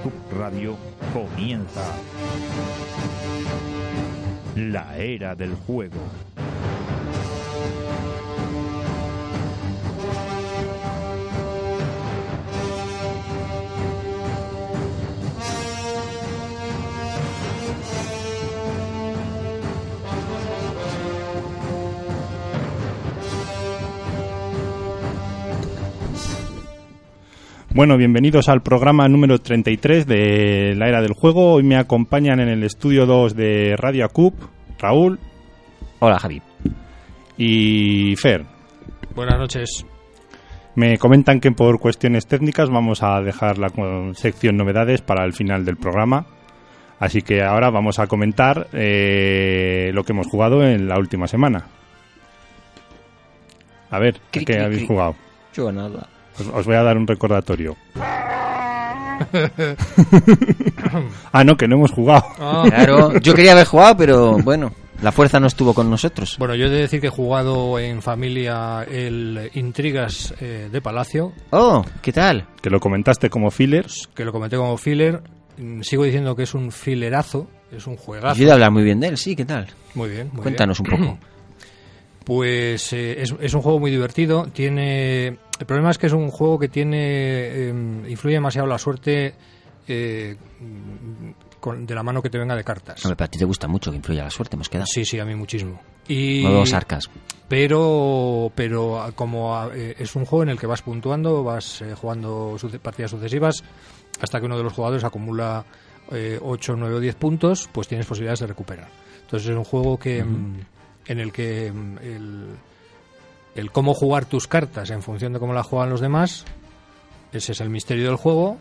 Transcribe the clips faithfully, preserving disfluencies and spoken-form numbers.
Cup Radio comienza la era del juego. Bueno, bienvenidos al programa número treinta y tres de la era del juego. Hoy me acompañan en el estudio dos de Radio Cup, Raúl. Hola, Javi. Y Fer. Buenas noches. Me comentan que por cuestiones técnicas vamos a dejar la sección novedades para el final del programa. Así que ahora vamos a comentar eh, lo que hemos jugado en la última semana. A ver, ¿qué, ¿qué habéis jugado? Yo nada. Os, os voy a dar un recordatorio. Ah, no, que no hemos jugado. Oh. Claro, yo quería haber jugado, pero bueno, la fuerza no estuvo con nosotros. Bueno, yo he de decir que he jugado en familia el Intrigas eh, de Palacio. Oh, ¿qué tal? Que lo comentaste como filler. Que lo comenté como filler. Sigo diciendo que es un filerazo, es un juegazo. Yo he de hablar muy bien de él, sí, ¿qué tal? Muy bien, muy Cuéntanos bien. un poco. Pues eh, es, es un juego muy divertido. Tiene, el problema es que es un juego que tiene eh, influye demasiado la suerte eh, con, de la mano que te venga de cartas. Hombre, pero a ti te gusta mucho que influya la suerte, hemos quedado. Sí, sí, a mí muchísimo. Y no dos arcas. Pero, pero como eh, es un juego en el que vas puntuando, vas eh, jugando suce- partidas sucesivas hasta que uno de los jugadores acumula eh, ocho, nueve o diez puntos, pues tienes posibilidades de recuperar. Entonces es un juego que... Uh-huh. en el que el, el cómo jugar tus cartas en función de cómo las juegan los demás, ese es el misterio del juego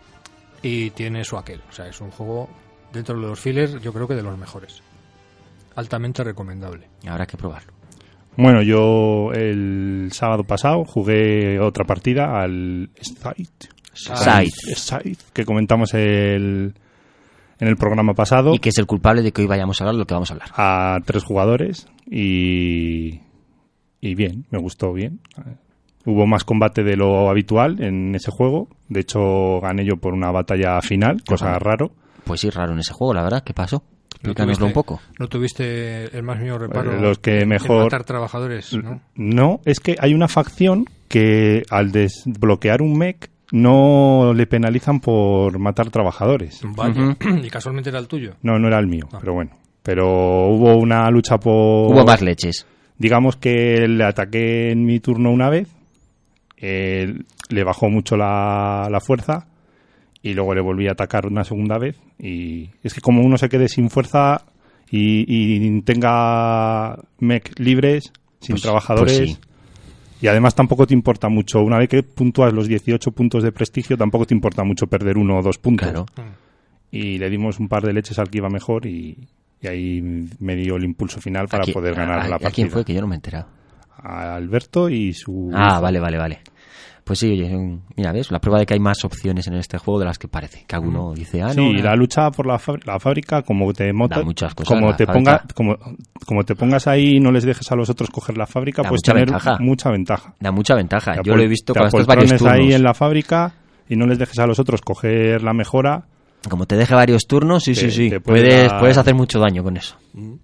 y tiene su aquel. O sea, es un juego dentro de los fillers, yo creo que de los mejores. Altamente recomendable. Habrá que probarlo. Bueno, yo el sábado pasado jugué otra partida al Scythe, Scythe, Scythe que comentamos el... en el programa pasado. Y que es el culpable de que hoy vayamos a hablar de lo que vamos a hablar. A tres jugadores y, y bien, me gustó bien. Hubo más combate de lo habitual en ese juego. De hecho, gané yo por una batalla final, cosa raro. Pues sí, raro en ese juego, la verdad. ¿Qué pasó? Explícanoslo un poco. ¿No tuviste el más mínimo reparo Los que mejor... en matar trabajadores? ¿no? No, es que hay una facción que al desbloquear un mech no le penalizan por matar trabajadores. Vaya. Uh-huh. ¿Y casualmente era el tuyo? No, no era el mío, ah. pero bueno. Pero hubo una lucha por... Hubo más leches. Digamos que le ataqué en mi turno una vez, eh, le bajó mucho la, la fuerza y luego le volví a atacar una segunda vez. Y es que como uno se quede sin fuerza y, y tenga mech libres, sin pues, trabajadores... Pues sí. Y además tampoco te importa mucho, una vez que puntúas los dieciocho puntos de prestigio, tampoco te importa mucho perder uno o dos puntos. Claro. Y le dimos un par de leches al que iba mejor y, y ahí me dio el impulso final para aquí, poder ganar a, la partida. ¿A quién fue? Que yo no me he enterado. A Alberto y su... Ah, hijo. vale, vale, vale. Pues sí, oye, mira, ¿ves? La prueba de que hay más opciones en este juego de las que parece. Que alguno dice, ah, no. Sí, no. la lucha por la, fábrica, la fábrica, como te mota, muchas cosas, como te fábrica. ponga, como, como te pongas ahí y no les dejes a los otros coger la fábrica, da pues mucha tener ventaja. mucha ventaja. Da mucha ventaja. Te Yo lo he visto te con estos varios turnos. ahí en la fábrica y no les dejes a los otros coger la mejora. Como te deje varios turnos, sí, te, sí, sí. Te puede puedes, dar... puedes hacer mucho daño con eso.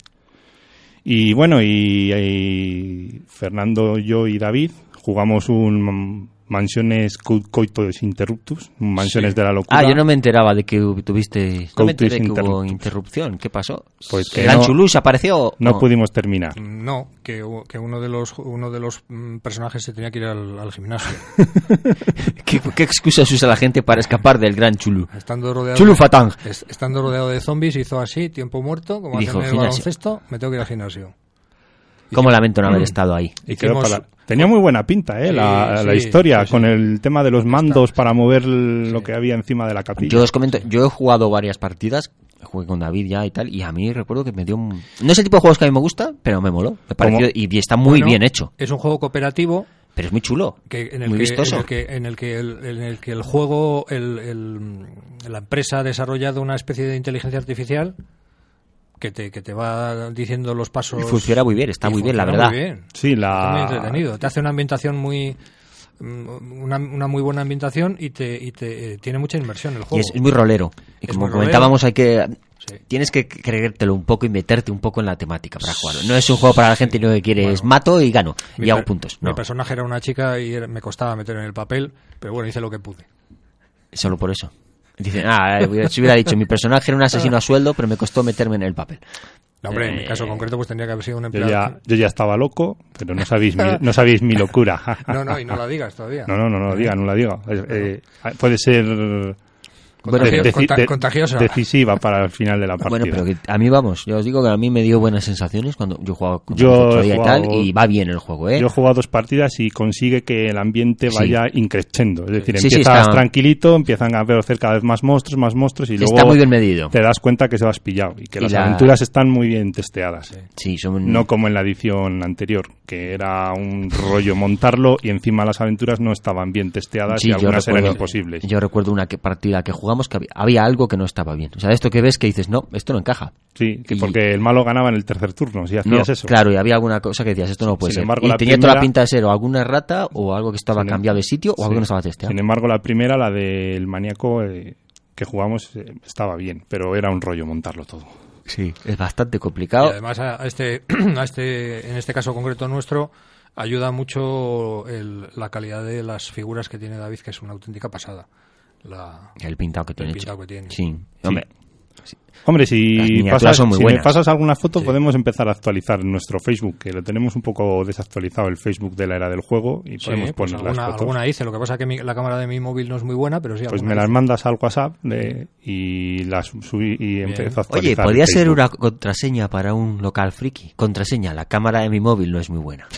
Y bueno, y, y Fernando, yo y David jugamos un Mansiones Coitus Interruptus, Mansiones sí. de la locura. Ah, yo no me enteraba de que tuviste... No me enteré que hubo interrupción. ¿Qué pasó? Pues que ¿Gran no, Chulú se apareció? No, no pudimos terminar. No, que, que uno de los uno de los personajes se tenía que ir al, al gimnasio. ¿Qué, ¿Qué excusas usa la gente para escapar del Gran Chulú? Estando rodeado Chulú Fatang. De, estando rodeado de zombies, hizo así, tiempo muerto, como hacen en el baloncesto, me tengo que ir al gimnasio. Cómo lamento no haber estado ahí. Y quedó para... Tenía muy buena pinta, ¿eh? La, sí, la historia, sí, sí, con sí. el tema de los mandos para mover el, sí. lo que había encima de la capilla. Yo os comento, yo he jugado varias partidas, jugué con David ya y tal, y a mí recuerdo que me dio un... No es el tipo de juegos que a mí me gusta, pero me moló, me pareció, y está muy bueno, bien hecho. Es un juego cooperativo. Pero es muy chulo, que en el muy que, vistoso. En el que, en el, que el, en el que el juego, el, el, la empresa ha desarrollado una especie de inteligencia artificial que te, que te va diciendo los pasos. Y funciona muy bien, está muy bien, la verdad. Muy bien. Sí, la... Está muy entretenido. Te hace una ambientación muy mm, una, una muy buena ambientación y te, y te eh, tiene mucha inmersión el Y juego. es, es muy rolero. Y Es como muy comentábamos, hay que... Sí. Tienes que creértelo un poco y meterte un poco en la temática para jugarlo. No es un juego para la gente que quiere es Bueno, mato y gano Mi y hago per- puntos. Mi No, personaje era una chica y era- me costaba meter en el papel, pero bueno, hice lo que pude. solo por eso. Dicen, ah, eh, si hubiera dicho, mi personaje era un asesino a sueldo, pero me costó meterme en el papel. No, hombre, en mi Eh, caso concreto pues tendría que haber sido un Yo empleado. ya, yo ya estaba loco, pero no sabéis mi, no sabéis mi locura. No, no, y no la digas todavía. No, no, no, no lo diga, no la diga. Eh, eh, puede ser Contagio- de- conta- de- contagiosa. decisiva para el final de la partida. Bueno, pero que a mí vamos, yo os digo que a mí me dio buenas sensaciones cuando yo jugaba con Yo otro he día y jugado- tal, y va bien el juego, ¿eh? Yo he jugado dos partidas y consigue que el ambiente Sí. vaya increciendo. Es decir, Sí, sí, empiezas está- tranquilito, empiezan a aparecer cada vez más monstruos, más monstruos y luego Está muy bien medido. te das cuenta que se vas pillado y que Y las la- aventuras están muy bien testeadas. Sí, son... No como en la edición anterior, que era un rollo montarlo y encima las aventuras no estaban bien testeadas Sí, y yo algunas eran recuerdo- imposibles. Yo recuerdo una que- partida que jugamos que había, había algo que no estaba bien. O sea, esto que ves que dices, no, esto no encaja. Sí, que y- porque el malo ganaba en el tercer turno, si No, hacías eso. claro, y había alguna cosa que decías, esto no puede Sin ser. embargo, y la tenía toda la primera- pinta de ser o alguna errata o algo que estaba Sin em- cambiado de sitio o algo Sí. que no estaba testeado. Sin embargo, la primera, la del maníaco eh, que jugamos, eh, estaba bien, pero era un rollo montarlo todo. Sí, es bastante Y complicado. además a a este, a este, en este caso concreto nuestro, ayuda mucho el- la calidad de las figuras que tiene David, que es una auténtica pasada. La, El pintado que tiene el hecho. pintado que tiene. Sí, hombre. Hombre, Las si, miniaturas pasas, son muy si me buenas. pasas alguna foto, Sí. podemos empezar a actualizar nuestro Facebook, que lo tenemos un poco desactualizado, el Facebook de la era del juego, y Sí, podemos pues poner alguna, las fotos. alguna hice. Lo que pasa es que mi- la cámara de mi móvil no es muy buena, pero sí. Pues alguna me las hice. mandas al WhatsApp de- y las subí y empiezo a Oye, actualizar. podría el ser Facebook. una contraseña para un local friki. Contraseña, la cámara de mi móvil no es muy buena.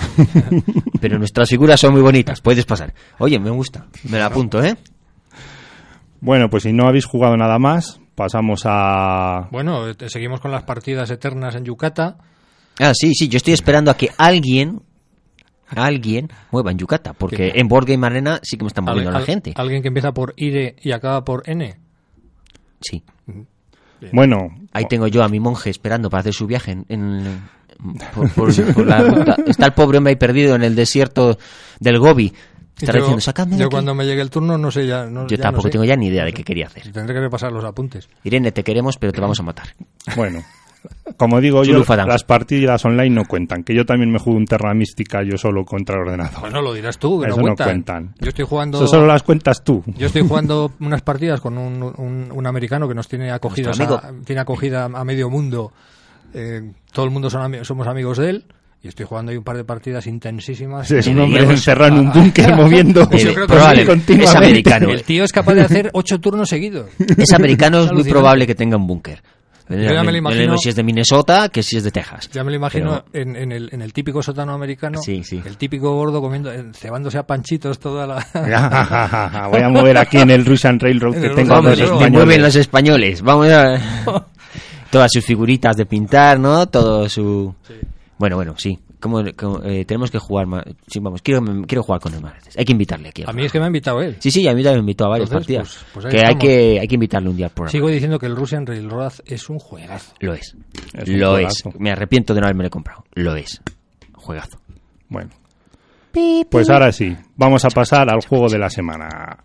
Pero nuestras figuras son muy bonitas, puedes pasar. Oye, me gusta, me la apunto, ¿eh? Bueno, pues si no habéis jugado nada más, pasamos a... Bueno, eh, seguimos con las partidas eternas en Yucata. Ah, sí, sí, yo estoy esperando a que alguien, alguien mueva en Yucata, porque ¿Qué? en Board Game Arena sí que me están moviendo Al- la al- gente. Alguien que empieza por I y acaba por N. Sí, Bueno, ahí tengo yo a mi monje esperando para hacer su viaje en... en- por, por- por la ruta. Está el pobre hombre ahí perdido en el desierto del Gobi. Está Yo- diciendo, sacadme de Yo aquí. cuando me llegue el turno no sé ya. No, Yo ya tampoco no sé. tengo ya ni idea de qué quería hacer. Tendré que repasar los apuntes. Irene, te queremos, pero te vamos a matar. bueno. Como digo yo, Chulufa Dance. las partidas online no cuentan, que yo también me juego un Terra Mística yo solo contra el ordenador. Bueno, lo dirás tú, que Eso no no cuentan. cuentan. Yo estoy jugando. Eso solo las cuentas tú. Yo estoy jugando unas partidas con un, un, un americano que nos tiene acogidos Nuestro a, tiene acogida a medio mundo. Eh, todo el mundo son ami- somos amigos de él. Y estoy jugando ahí un par de partidas intensísimas. Es un Deberíamos- hombre encerrado en un búnker moviendo Yo creo que probable, sí, continuamente. es americano. El tío es capaz de hacer ocho turnos seguidos. Es americano, es muy alucinante. probable que tenga un búnker. ya me lo Yo no imagino- sé si es de Minnesota que si es de Texas. Ya me lo imagino Pero- en, en, el, en el típico sótano americano. Sí, sí. El típico gordo comiendo, eh, cebándose a panchitos toda la. Voy a mover aquí en el Russian Railroad En que el tengo a Russian los Railroad. Me españoles. mueven los españoles. Vamos a... Todas sus figuritas de pintar, ¿no? Todo su... Bueno, bueno, sí. Como, como, eh, tenemos que jugar más. Sí, vamos, quiero, quiero jugar con el Martes. Hay que invitarle aquí. al A mí es programa. que me ha invitado él. Sí, sí, a mí también me invitó a varias Entonces, partidas. pues- pues ahí que hay estamos. que hay que invitarle un día al programa. Sigo diciendo que el Russian Railroad es un juegazo. Lo es. Es un Lo juegazo. es. Me arrepiento de no haberme comprado. Lo es. Juegazo. Bueno, pues ahora sí, vamos a pasar al juego de la semana.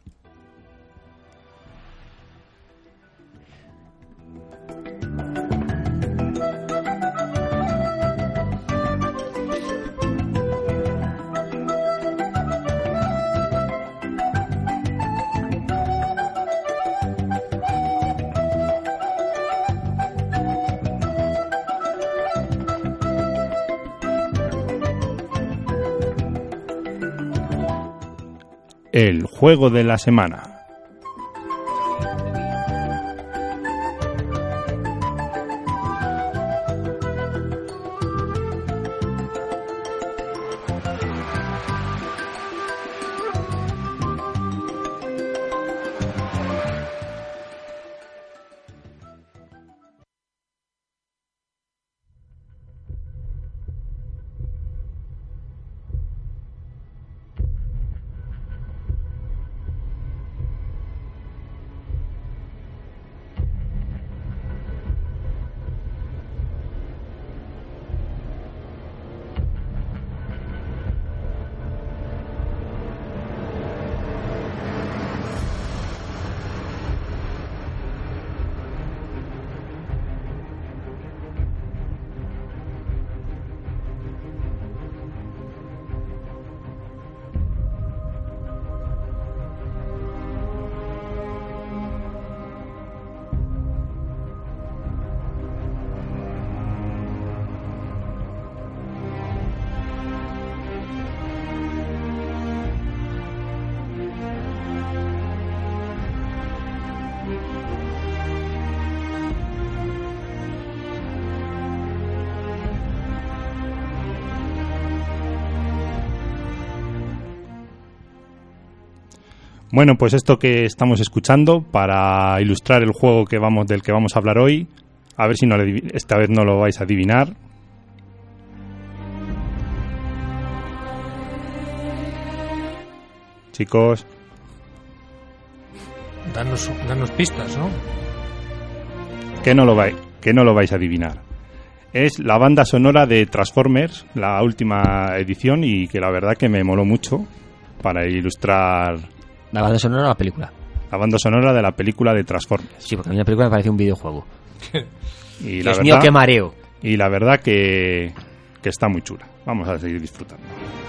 El juego de la semana. Bueno, pues esto que estamos escuchando para ilustrar el juego que vamos del que vamos a hablar hoy, a ver si no le, esta vez no lo vais a adivinar. Chicos, Danos, danos pistas, ¿no? que no lo vais, que no lo vais a adivinar. Es la banda sonora de Transformers, la última edición, y que la verdad que me moló mucho para ilustrar ¿La banda sonora o la película? la banda sonora de la película de Transformers. Sí, porque a mí la película me parece un videojuego. Y la Dios verdad, mío, qué mareo. y la verdad que, que está muy chula. Vamos a seguir disfrutando.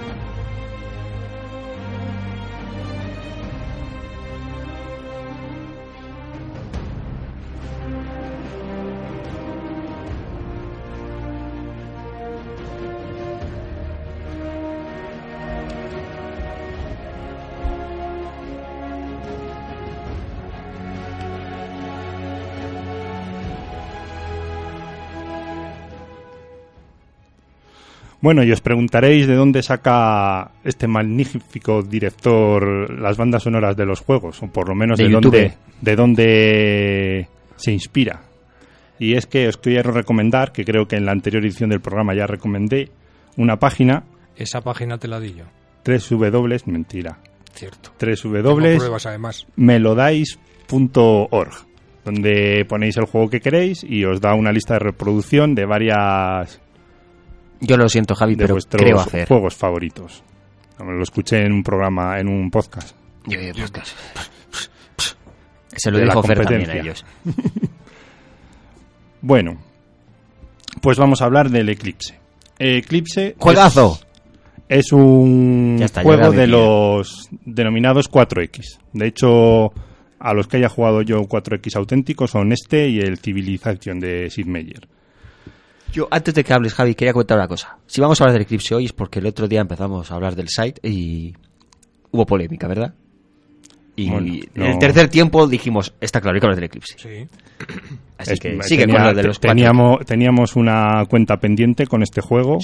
Bueno, y os preguntaréis de dónde saca este magnífico director las bandas sonoras de los juegos, o por lo menos De de, YouTube. dónde, de dónde se inspira. Y es que os quiero recomendar, que creo que en la anterior edición del programa ya recomendé, una página, Esa página te la di yo. www, mentira, Cierto. Tengo www pruebas además. melodice punto org, donde ponéis el juego que queréis y os da una lista de reproducción de varias Yo lo siento, Javi, de pero vuestros creo hacer. juegos favoritos. Lo escuché en un programa, en un podcast. Yo, yo, podcast. Se lo De la dijo Fer también a competencia. ellos. Bueno, pues vamos a hablar del Eclipse. Eclipse ¡Juegazo! es, es un Ya está, ya juego me de pillo. los denominados cuatro equis. De hecho, a los que haya jugado yo cuatro equis auténticos son este y el Civilization de Sid Meier. Yo, antes de que hables, Javi, quería comentar una cosa. Si vamos a hablar del Eclipse hoy es porque el otro día empezamos a hablar del site y hubo polémica, ¿verdad? Y Bueno, en no. el tercer tiempo dijimos, está claro, hay que hablar del Eclipse. Sí. Así Es- que tenía- sigue con lo de los cuatro. teníamos, teníamos una cuenta pendiente con este juego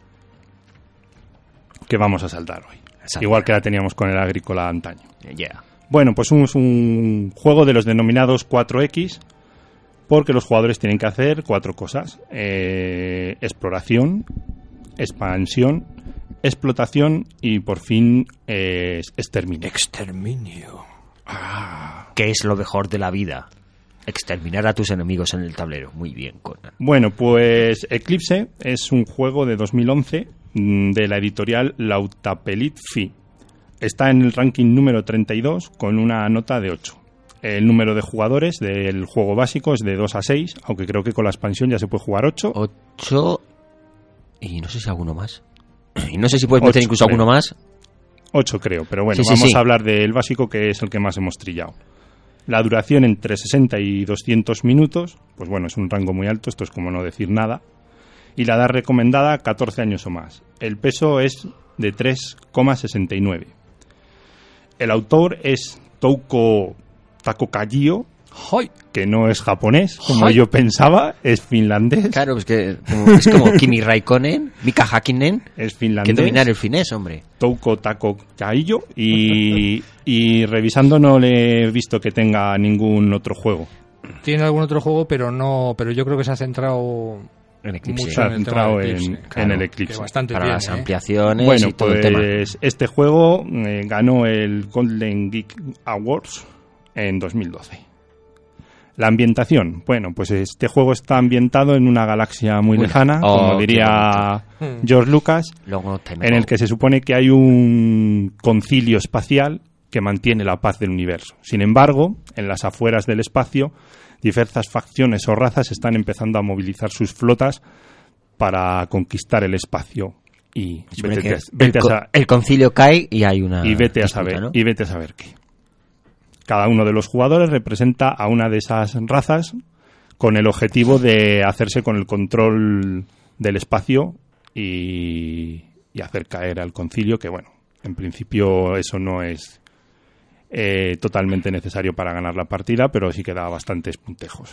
que vamos a saltar hoy. Saltar. Igual que la teníamos con el Agrícola antaño. Yeah. Bueno, pues es un juego de los denominados cuatro equis, porque los jugadores tienen que hacer cuatro cosas. Eh, exploración, expansión, explotación y por fin eh, exterminio. Exterminio. ¿Qué es lo mejor de la vida? Exterminar a tus enemigos en el tablero. Muy bien, Conan. Bueno, pues Eclipse es un juego de dos mil once mm, de la editorial Lautapelit-Fi. Está en el ranking número treinta y dos con una nota de ocho. El número de jugadores del juego básico es de dos a seis, aunque creo que con la expansión ya se puede jugar ocho. Ocho... Y no sé si alguno más. Y no sé si puedes meter Ocho, incluso alguno creo. más. ocho creo, pero bueno, Sí, sí, vamos sí. a hablar del básico, que es el que más hemos trillado. La duración entre sesenta y doscientos minutos, pues bueno, es un rango muy alto, esto es como no decir nada. Y la edad recomendada, catorce años o más. El peso es de tres coma sesenta y nueve. El autor es Touko Takokajio, ¡Hoy! que no es japonés, como ¡Ay! yo pensaba, es finlandés. Claro, es que como- es como Kimi Raikkonen, Mika Hakkinen, Es que finlandés. dominar el finés, hombre. Touko Takokajio, y, y revisando no le he visto que tenga ningún otro juego. Tiene algún otro juego, pero no, pero yo creo que se ha centrado En Eclipse. mucho Se ha en el tema centrado del en, Eclipse, en claro, el que Eclipse. bastante Para bien, las ¿eh? ampliaciones Bueno, y todo el tema. pues este juego eh, ganó el Golden Geek Awards en dos mil doce. La ambientación, bueno, pues este juego está ambientado en una galaxia muy Muy lejana, oh, como qué diría bonito. George Lucas, Luego te en el que se supone que hay un concilio espacial que mantiene la paz del universo. Sin embargo, en las afueras del espacio, diversas facciones o razas están empezando a movilizar sus flotas para conquistar el espacio. Y Se supone vete, que a- vete el, a co- sa- el concilio cae y hay una y vete a disputa, saber ¿no? y vete a saber qué. Cada uno de los jugadores representa a una de esas razas con el objetivo de hacerse con el control del espacio y, y hacer caer al concilio, que bueno, en principio eso no es eh, totalmente necesario para ganar la partida, pero sí que da bastantes puntejos.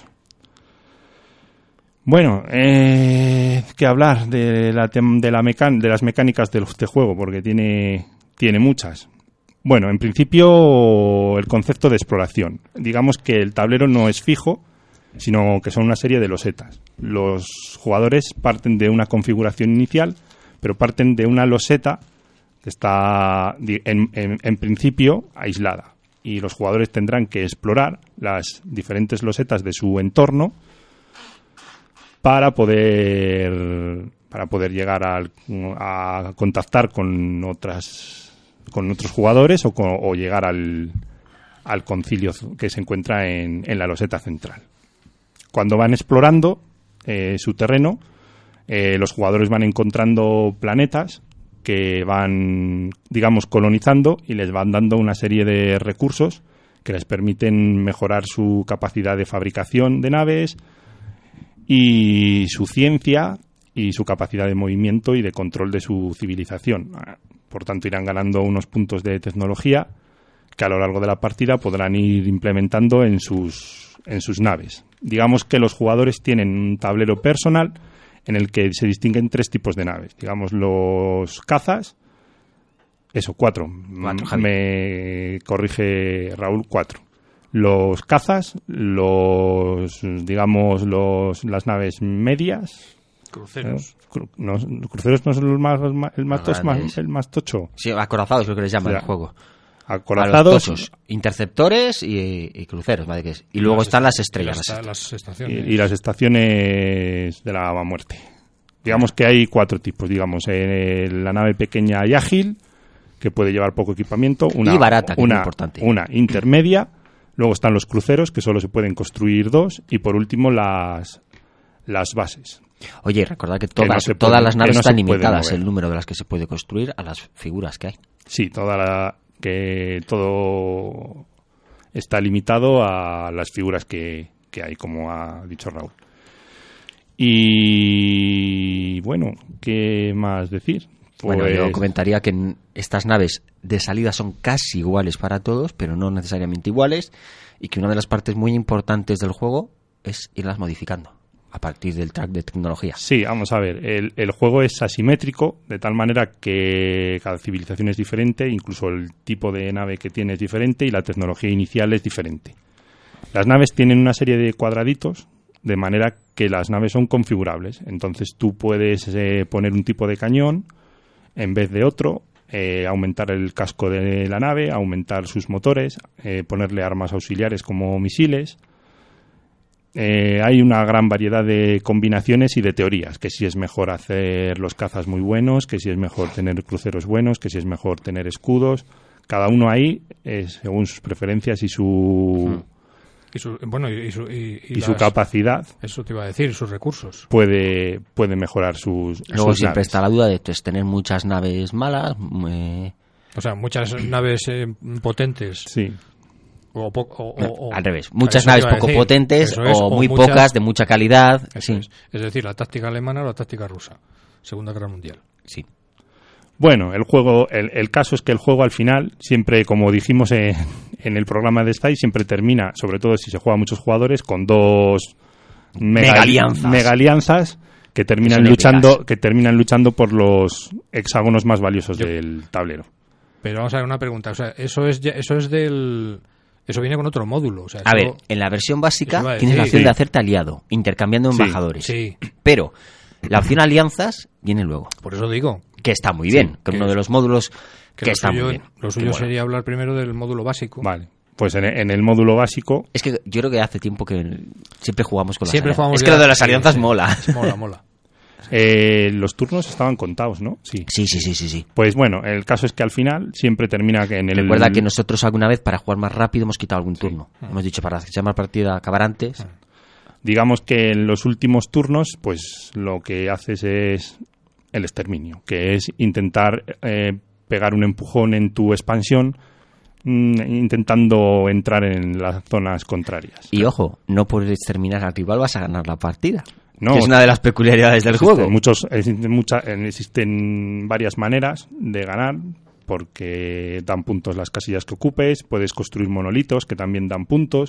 Bueno, eh, que hablar de, la tem- de, la mecan- de las mecánicas de este juego, porque tiene, tiene muchas. Bueno, en principio el concepto de exploración. Digamos que el tablero no es fijo, sino que son una serie de losetas. Los jugadores parten de una configuración inicial, pero parten de una loseta que está en, en, en principio aislada. Y los jugadores tendrán que explorar las diferentes losetas de su entorno para poder para poder llegar al, a contactar con otras con otros jugadores o, con, o llegar al, al concilio que se encuentra en, en la loseta central. Cuando van explorando eh, su terreno, eh, los jugadores van encontrando planetas que van, digamos, colonizando y les van dando una serie de recursos que les permiten mejorar su capacidad de fabricación de naves y su ciencia y su capacidad de movimiento y de control de su civilización. Por tanto, irán ganando unos puntos de tecnología que a lo largo de la partida podrán ir implementando en sus, en sus naves. Digamos que los jugadores tienen un tablero personal en el que se distinguen tres tipos de naves. Digamos, los cazas, eso, cuatro. cuatro Me corrige Raúl, cuatro. Los cazas, los, digamos, los, las naves medias. Cruceros. ¿Eh? Cru, no, los cruceros no son los más, el más, tos, más, el más tocho. Sí, acorazados creo que les llaman o sea, el juego. Acorazados. Tochos, interceptores y, y cruceros, ¿vale? Que es. Y luego están las estrellas. Las, las estaciones. Y, y las estaciones de la muerte. Digamos que hay cuatro tipos. Digamos, eh, la nave pequeña y ágil, que puede llevar poco equipamiento. Una, y barata, que una, es importante. Una intermedia. Luego están los cruceros, que solo se pueden construir dos. Y por último, las, las bases. Oye, recordad que todas, que no todas pueden, las naves no están limitadas limitadas, el número de las que se puede construir a las figuras que hay. Sí, toda la... que todo está limitado a las figuras que, que hay, como ha dicho Raúl. Y bueno, ¿qué más decir? Pues... Bueno, yo comentaría que estas naves de salida son casi iguales para todos, pero no necesariamente iguales, y que una de las partes muy importantes del juego es irlas modificando a partir del track de tecnología. Sí, vamos a ver, el, el juego es asimétrico, de tal manera que cada civilización es diferente, incluso el tipo de nave que tiene es diferente y la tecnología inicial es diferente. Las naves tienen una serie de cuadraditos, de manera que las naves son configurables. Entonces tú puedes eh, poner un tipo de cañón en vez de otro, eh, aumentar el casco de la nave, aumentar sus motores, eh, ponerle armas auxiliares como misiles. Eh, hay una gran variedad de combinaciones y de teorías, que si es mejor hacer los cazas muy buenos, que si es mejor tener cruceros buenos, que si es mejor tener escudos. Cada uno ahí, eh, según sus preferencias y su... Y su, bueno, y, y su, y, y y las, su capacidad, eso te iba a decir, sus recursos. puede, puede mejorar sus, Luego sus siempre naves. está la duda de pues, tener muchas naves malas. Eh... O sea, muchas naves eh, potentes. Sí. O, po- o, No, o, o- al revés, muchas eso te naves iba a poco decir. potentes Eso es, o muy muchas- pocas de mucha calidad. eso Sí, es. Es decir, la táctica alemana o la táctica rusa. Segunda Guerra Mundial. sí. Bueno, el juego, el, el caso es que el juego al final, siempre, como dijimos en, en el programa de Style, siempre termina, sobre todo si se juega a muchos jugadores, con dos mega, Megalianzas. mega alianzas que terminan Son luchando, épicas. que terminan luchando por los hexágonos más valiosos Yo- del tablero. Pero vamos a ver una pregunta. O sea, eso es ya- eso es del... Eso viene con otro módulo. O sea, A eso- ver, en la versión básica Eso iba a tienes la decir. opción de Sí. hacerte aliado, intercambiando Sí. embajadores. Sí, Pero la opción alianzas viene luego, por eso digo. que está muy bien, que es que uno es- de los módulos que, Que lo está suyo, muy bien. lo que suyo mola. sería hablar primero del módulo básico. Vale. Pues en, en el módulo básico, Es que yo creo que hace tiempo que siempre jugamos con las Siempre alianzas. jugamos Es que lo ya- de las sí, alianzas sí. mola. Mola, mola. eh, los turnos estaban contados, ¿no? Sí. Sí, sí, sí, sí, sí. Pues bueno, el caso es que al final siempre termina que en el... Recuerda que nosotros alguna vez para jugar más rápido hemos quitado algún turno. Hemos dicho para que se llama partida acabar antes. Digamos que en los últimos turnos, pues lo que haces es el exterminio, que es intentar eh, pegar un empujón en tu expansión, mm, intentando entrar en las zonas contrarias. Y ojo, no por exterminar al rival vas a ganar la partida. No, que es una de las peculiaridades del existen juego. muchos, existen, mucha- existen varias maneras de ganar, porque dan puntos las casillas que ocupes, puedes construir monolitos que también dan puntos,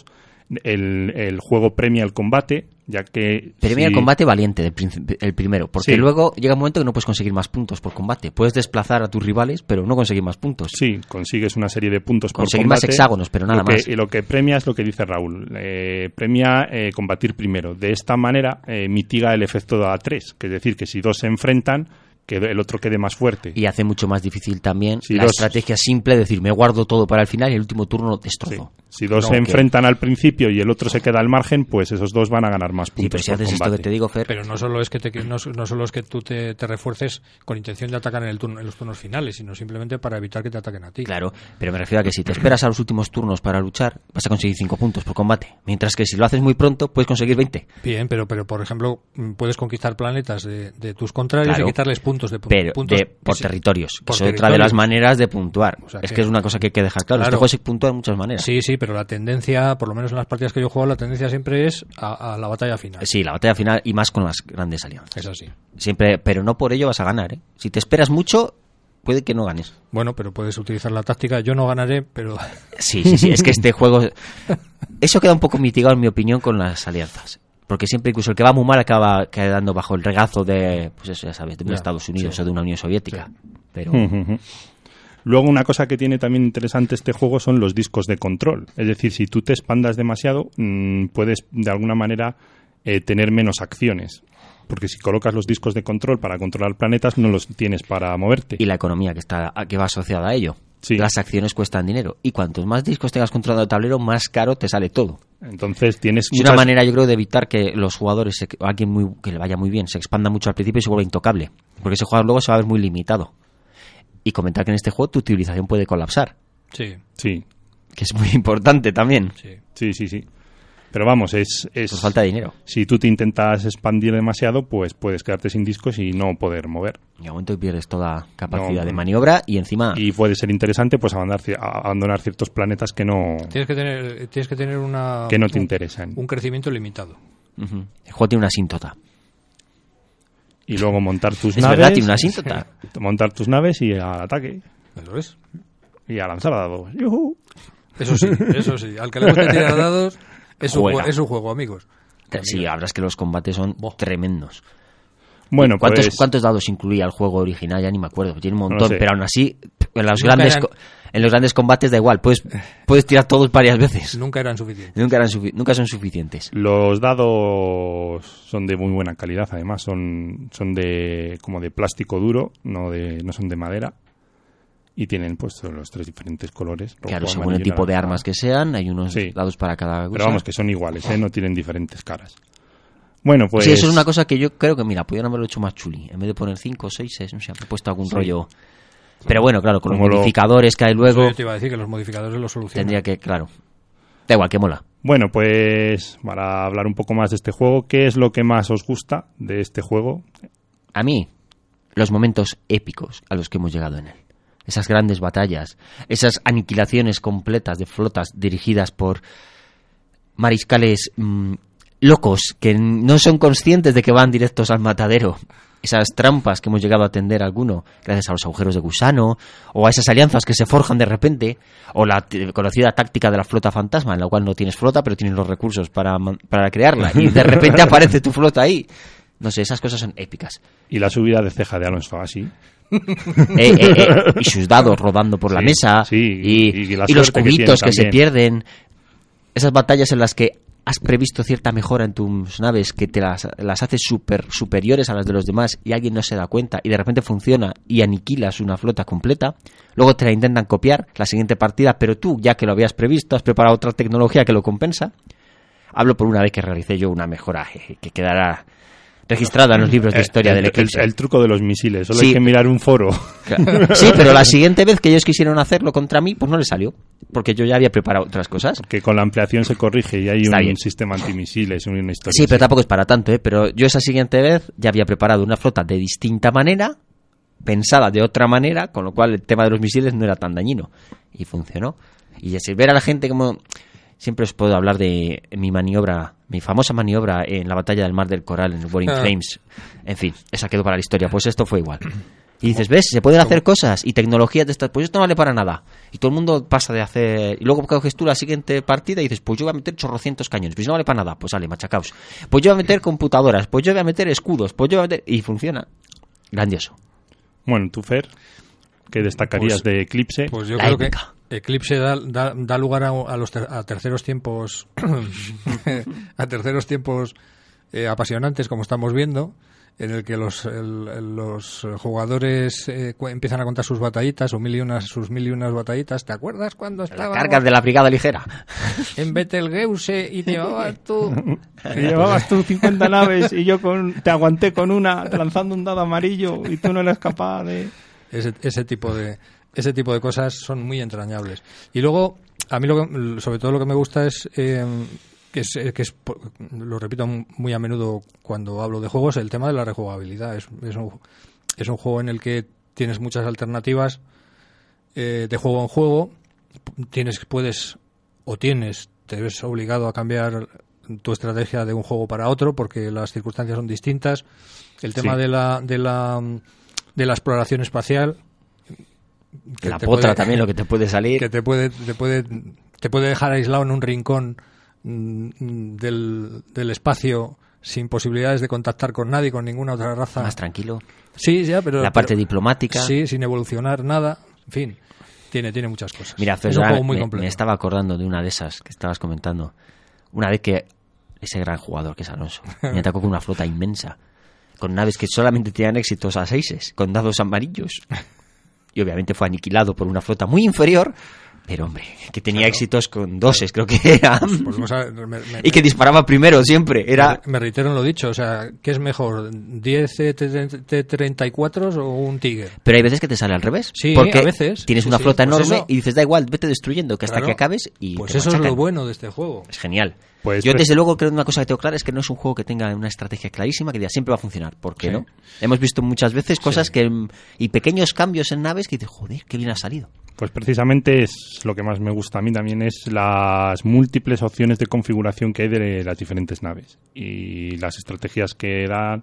el, el juego premia el combate, ya que... Premia si... el combate valiente, del princip- el primero, porque Sí. luego llega un momento que no puedes conseguir más puntos por combate. Puedes desplazar a tus rivales, pero no conseguir más puntos. Sí, consigues una serie de puntos Conseguir por combate. más hexágonos, pero nada lo que, más. Y lo que premia es lo que dice Raúl. Eh, premia eh, combatir primero. De esta manera eh, mitiga el efecto de A tres, que es decir, que si dos se enfrentan, que el otro quede más fuerte. Y hace mucho más difícil también Si la dos- estrategia simple de decir, me guardo todo para el final y el último turno lo destrozo. Sí. Si dos No, se que- enfrentan al principio y el otro se queda al margen, pues esos dos van a ganar más Sí, puntos pero si por haces esto combate. que te digo, Fer, Pero no solo es que te, no, no solo es que tú te, te refuerces con intención de atacar en, el turno, en los turnos finales, sino simplemente para evitar que te ataquen a ti. claro, pero me refiero a que si te esperas a los últimos turnos para luchar, vas a conseguir cinco puntos por combate. Mientras que si lo haces muy pronto, puedes conseguir veinte. Bien, pero, pero por ejemplo, mm, puedes conquistar planetas de, de tus contrarios Claro. y quitarles puntos de pu- Pero puntos de, por que sí- territorios. por Eso es otra de territorios. las maneras de puntuar. O sea es que- que es una cosa que hay que dejar claro. Claro. Este juego se puntúa de muchas maneras. Sí, sí, pero la tendencia, por lo menos en las partidas que yo he jugado, la tendencia siempre es a, a la batalla final. Sí, la batalla final y más con las grandes alianzas. Es así. Siempre, pero no por ello vas a ganar, ¿eh? Si te esperas mucho, puede que no ganes. Bueno, pero puedes utilizar la táctica. Yo no ganaré, pero Sí, sí, sí. Es que este juego... Eso queda un poco mitigado, en mi opinión, con las alianzas. Porque siempre incluso el que va muy mal acaba quedando bajo el regazo de, pues eso ya sabes, de un Ya, Estados Unidos sí. o de una Unión Soviética. Pero Ujú, ujú. Luego, una cosa que tiene también interesante este juego son los discos de control. Es decir, si tú te expandas demasiado, mmm, puedes de alguna manera eh, tener menos acciones. Porque si colocas los discos de control para controlar planetas, no los tienes para moverte. y la economía que está que va asociada a ello. Sí. Las acciones cuestan dinero. Y cuantos más discos tengas controlado el tablero, más caro te sale todo. Entonces tienes Es muchas... una manera, yo creo, de evitar que los jugadores, se- o alguien muy, que le vaya muy bien, se expanda mucho al principio y se vuelva intocable. Porque ese jugador luego se va a ver muy limitado. Y comentar que en este juego tu civilización puede colapsar, sí, Sí, que es muy importante también. sí. sí, sí, sí. Pero vamos, es... es... Por falta de dinero. Si tú te intentas expandir demasiado, pues puedes quedarte sin discos y no poder mover. Y al momento que pierdes toda capacidad No, de maniobra y encima... Y puede ser interesante pues abandonar, ci- a- abandonar ciertos planetas que no, Tienes que tener, tienes que tener una que no te un- interesan. un crecimiento limitado. Ujú. El juego tiene una asíntota. Y luego montar tus Es naves. verdad, tiene una asíntota. Montar tus naves y al ataque. ¿Eso es? Y a lanzar dados. ¡Yujú! Eso sí, eso sí. Al que le guste tirar dados, es un, Juega. jue- es un juego, amigos. Sí, la verdad es que los combates son Buah. tremendos. Bueno, ¿Cuántos, pues... ¿Cuántos dados incluía el juego original? Ya ni me acuerdo. Tiene un No lo montón, sé. pero aún así, en los, Nunca grandes, eran- co- en los grandes combates da igual. Puedes, puedes tirar todos varias veces. Nunca eran suficientes. Nunca, eran sufi- nunca son suficientes. Los dados son de muy buena calidad, además. Son, son de como de plástico duro, no, de, no son de madera. Y tienen pues los tres diferentes colores. rojo, Claro, según el amarillo y tipo de naranja. armas que sean, hay unos Sí. dados para cada cosa. Pero vamos, que son iguales, ¿eh? No tienen diferentes caras. Bueno, pues... Sí, eso es una cosa que yo creo que, mira, pudieran haberlo hecho más chuli. En vez de poner cinco o seis, no sé, han puesto algún Sí. rollo. Pero bueno, claro, con los Como lo- modificadores que hay Eso luego, yo te iba a decir que los modificadores lo solucionan. tendría que, claro. Da igual, que mola. Bueno, pues para hablar un poco más de este juego, ¿qué es lo que más os gusta de este juego? A mí, los momentos épicos a los que hemos llegado en él. Esas grandes batallas, esas aniquilaciones completas de flotas dirigidas por mariscales mmm, locos que no son conscientes de que van directos al matadero. Esas trampas que hemos llegado a atender alguno gracias a los agujeros de gusano, o a esas alianzas que se forjan de repente, o la t- conocida táctica de la flota fantasma, en la cual no tienes flota pero tienes los recursos para, man- para crearla, y de repente aparece tu flota ahí. No sé, esas cosas son épicas. Y la subida de ceja de Alonso así. Eh, eh, eh, y sus dados rodando por la Sí, mesa, sí, y, y- y la y los suerte que cubitos que, tiene se también. pierden. Esas batallas en las que has previsto cierta mejora en tus naves que te las, las haces super, superiores a las de los demás y alguien no se da cuenta y de repente funciona y aniquilas una flota completa. Luego te la intentan copiar la siguiente partida, pero tú, ya que lo habías previsto, has preparado otra tecnología que lo compensa. Hablo por una vez que realicé yo una mejora jeje, que quedará registrada en los libros de historia el, del el- Eclipse. el truco de los misiles, solo Sí. hay que mirar un foro. Claro. Sí, pero la siguiente vez que ellos quisieron hacerlo contra mí, pues no les salió, porque yo ya había preparado otras cosas. Que con la ampliación se corrige y hay Está un bien. sistema antimisiles, una historia. Sí, pero así. tampoco es para tanto, ¿eh? Pero yo esa siguiente vez ya había preparado una flota de distinta manera, pensada de otra manera, con lo cual el tema de los misiles no era tan dañino. Y funcionó. Y así ver a la gente como... Siempre os puedo hablar de mi maniobra, mi famosa maniobra en la batalla del Mar del Coral, en el Warring Ah. Flames. En fin, esa quedó para la historia. Pues esto fue igual. Y dices, ¿ves? Se pueden hacer cosas y tecnologías de estas. Pues esto no vale para nada. Y todo el mundo pasa de hacer. Y luego coges tú la siguiente partida y dices, pues yo voy a meter chorrocientos cañones. Pues no vale para nada. Pues sale, machacaos. Pues yo voy a meter computadoras. Pues yo voy a meter escudos. Pues yo voy a meter. Y funciona. Grandioso. Bueno, tú, Fer, ¿qué destacarías Pues- de Eclipse? Pues yo La creo épica. que Eclipse da, da, da lugar a, a los ter- a terceros tiempos a terceros tiempos eh, apasionantes, como estamos viendo, en el que los el- el- los jugadores eh, cu- empiezan a contar sus batallitas, sus mil y unas sus mil y unas batallitas. ¿Te acuerdas cuando estaba Cargas de la brigada ligera. en Betelgeuse y llevabas tú? Y llevabas tú cincuenta naves y yo con, te aguanté con una lanzando un dado amarillo y tú no eres capaz de... ese, ese tipo de ese tipo de cosas son muy entrañables. Y luego a mí lo que, sobre todo lo que me gusta es eh, que es, que es lo repito muy a menudo cuando hablo de juegos, el tema de la rejugabilidad. Es, es un es un juego en el que tienes muchas alternativas eh, de juego en juego. Tienes puedes o tienes te ves obligado a cambiar tu estrategia de un juego para otro porque las circunstancias son distintas. El tema Sí. de la de la de la exploración espacial, que La te potra puede- también, lo que te puede salir. que te puede te puede te puede dejar aislado en un rincón mm, del, del espacio sin posibilidades de contactar con nadie, con ninguna otra raza. Más tranquilo. Sí, ya, pero La parte pero- diplomática. Sí, sin evolucionar nada. En fin, tiene tiene muchas cosas. Mira, es un Ferran, juego muy me, completo. me estaba acordando de una de esas que estabas comentando. Una vez que ese gran jugador que es Alonso me atacó con una flota inmensa, con naves que solamente tenían éxitos a seises, con dados amarillos. Y obviamente fue aniquilado por una flota muy inferior, pero hombre, que tenía Claro. éxitos con doses, creo que era. Volvemos a- me- me- Y que disparaba primero siempre. Era Me reitero en lo dicho, o sea, ¿qué es mejor? ¿diez T treinta y cuatro o un Tiger? Pero hay veces que te sale al revés. Sí, porque a veces. tienes Sí, una sí. flota Pues enorme eso- y dices, da igual, vete destruyendo, que hasta Claro. que acabes y Pues te eso es machacan. lo bueno de este juego. Es genial. Pues, Yo, pues- desde luego, creo que una cosa que tengo clara es que no es un juego que tenga una estrategia clarísima, que diga siempre va a funcionar. ¿Por qué Sí. no? Hemos visto muchas veces cosas Sí. que mm, y pequeños cambios en naves que dices, joder, qué bien ha salido. Pues precisamente es lo que más me gusta a mí también, es las múltiples opciones de configuración que hay de las diferentes naves y las estrategias que dan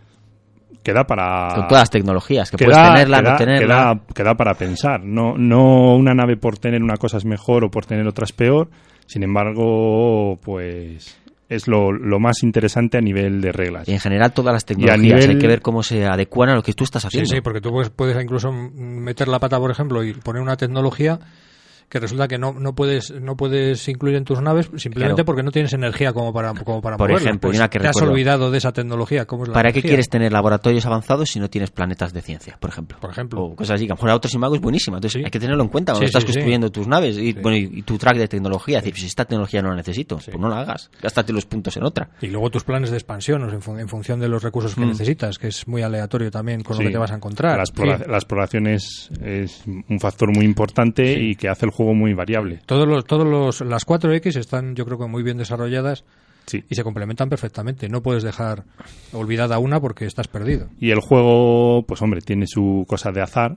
que da para Con todas las tecnologías, que, que puedes da- tenerla, que no da- tenerla. que da- que da para pensar. No, no una nave por tener una cosa es mejor o por tener otra es peor. Sin embargo, pues es lo, lo más interesante a nivel de reglas. Y en general todas las Y a tecnologías nivel- hay que ver cómo se adecuan a lo que tú estás Sí, haciendo. sí, porque tú puedes, puedes incluso meter la pata, por ejemplo, y poner una tecnología que resulta que no, no puedes no puedes incluir en tus naves simplemente Claro. porque no tienes energía como para como para Por moverla. ejemplo, Pues y una que te has recuerdo. olvidado de esa tecnología. ¿Cómo es la ¿Para qué energía? quieres tener laboratorios avanzados si no tienes planetas de ciencia, por ejemplo? Por ejemplo. O cosas así. Que a lo mejor Autos y Magos es buenísima. Entonces Sí. hay que tenerlo en cuenta cuando Sí, estás sí, sí. construyendo tus naves y, Sí. bueno, y, y tu track de tecnología. Es decir, pues, si esta tecnología no la necesito, pues no la hagas. Gástate los puntos en otra. Y luego tus planes de expansión, o sea, en, fun- en función de los recursos que Mm. necesitas, que es muy aleatorio también con Sí. lo que te vas a encontrar. La, explora- En fin, la exploración es, es un factor muy importante Sí. y que hace el juego muy variable. todos los, todos los, las cuatro X están, yo creo que muy bien desarrolladas Sí. y se complementan perfectamente. No puedes dejar olvidada una porque estás perdido. Y el juego, pues hombre, tiene su cosa de azar,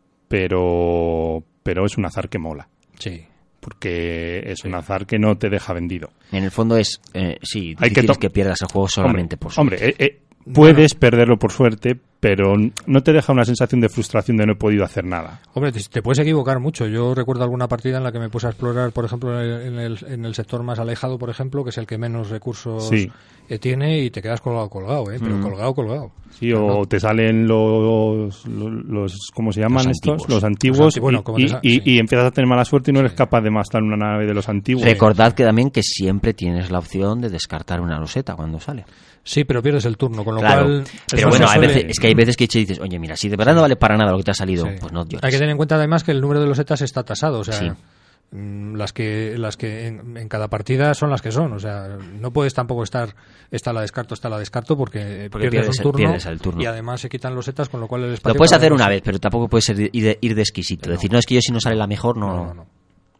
pero, pero es un azar que mola. Sí. Porque es un azar que no te deja vendido. En el fondo es, eh, sí, Hay que difícil to- que, pierdas el juego solamente hombre, por su... Hombre, eh, eh, puedes perderlo por suerte, pero no te deja una sensación de frustración de no he podido hacer nada. Hombre, te, te puedes equivocar mucho. Yo recuerdo alguna partida en la que me puse a explorar, por ejemplo, en el, en el sector más alejado, por ejemplo, que es el que menos recursos Sí. eh, tiene, y te quedas colgado, colgado, ¿eh? Pero Mm. colgado, colgado. Sí, o te salen los, los, los- ¿cómo se llaman Los estos? antiguos. Los antiguos, Los anti- bueno, y- como y, te sa- y- sí. y empiezas a tener mala suerte y no eres capaz de mastar una nave de los antiguos. Recordad que también que siempre tienes la opción de descartar una loseta cuando sale. Sí, pero pierdes el turno, con lo Claro, cual... pero eso bueno, se hay suele- veces, es que hay veces que dices, oye, mira, si de verdad no vale para nada lo que te ha salido, Sí. pues no llores. Hay que tener en cuenta además que el número de losetas está tasado, o sea, Sí. mm, las que las que en, en cada partida son las que son, o sea, no puedes tampoco estar esta la descarto, esta la descarto porque, eh, Porque pierdes, pierdes un el- turno, pierdes el turno. y además se quitan losetas, con lo cual el espacio Lo puedes cada hacer vez una más- vez, pero tampoco puedes ser ir de, ir de exquisito. No. Decir, no, es que yo si no sale la mejor, no... No, no, no.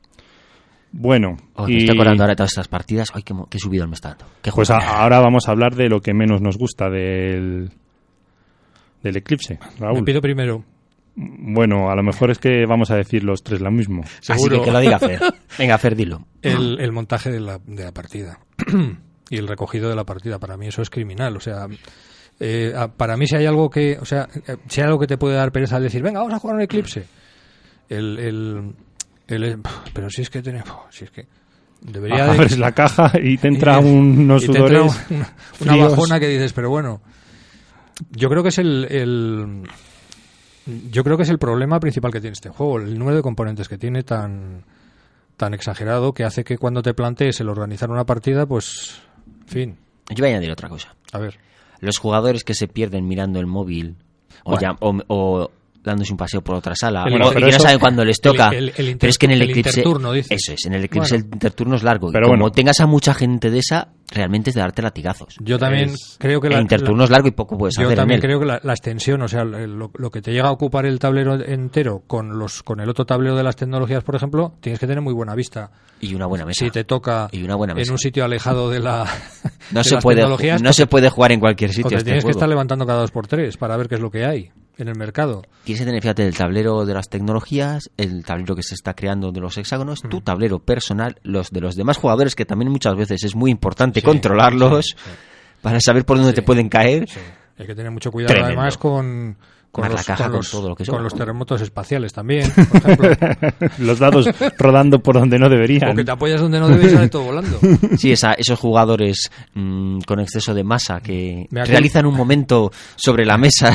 Bueno, Oh, me y estoy acordando ahora de todas estas partidas. Ay, qué, mo- qué subido me está dando. Qué pues juego. a- ahora vamos a hablar de lo que menos nos gusta del, del Eclipse, Me Raúl. pido primero. Bueno, a lo mejor es que vamos a decir los tres lo mismo. Así seguro. que que lo diga Fer. Venga, Fer, dilo. el, el montaje de la, de la partida y el recogido de la partida. Para mí eso es criminal. O sea, Eh, para mí si hay algo que, o sea, si hay algo que te puede dar pereza al decir, venga, vamos a jugar un Eclipse. El, el, el pero si es que tenemos, si es que debería de... abres la caja y te entra un, unos y te entra sudores una, una bajona que dices, pero bueno, yo creo que es el, el yo creo que es el problema principal que tiene este juego, el número de componentes que tiene tan tan exagerado que hace que cuando te plantees el organizar una partida, pues, en fin. Yo voy a añadir otra cosa. A ver. Los jugadores que se pierden mirando el móvil o, Bueno. ya, o, o dándose un paseo por otra sala, El- o pero que no eso- saben cuándo les toca. el- el- el inter- pero es que en el el Eclipse... interturno, dices. Eso es, en el Eclipse Bueno. el interturno es largo. Pero y como bueno. tengas a mucha gente de esa, realmente es de darte latigazos. Yo también Es- creo que El la, interturno la- es largo y poco puedes yo hacer en también él. creo que la, la extensión, o sea, lo, lo que te llega a ocupar el tablero entero con los con el otro tablero de las tecnologías, por ejemplo, tienes que tener muy buena vista. Y una buena mesa. Si te toca Y una buena en mesa. un sitio alejado de la No de se las puede, tecnologías, no se puede jugar en cualquier o sitio te este tienes que juego. estar levantando cada dos por tres para ver qué es lo que hay en el mercado. Tienes que tener, fíjate, el tablero de las tecnologías, el tablero que se está creando de los hexágonos, Mm. tu tablero personal, los de los demás jugadores, que también muchas veces es muy importante Sí, controlarlos sí, sí. para saber por dónde Sí. te pueden caer. Sí. Hay que tener mucho cuidado Tremendo. además con con Más la los, caja con, con los, todo lo que con sobra. los terremotos espaciales también, por ejemplo. los dados rodando por donde no deberían. O que te apoyas donde no debes y sale todo volando. Sí, esa, esos jugadores mm, con exceso de masa que Mira que- realizan un momento sobre la mesa.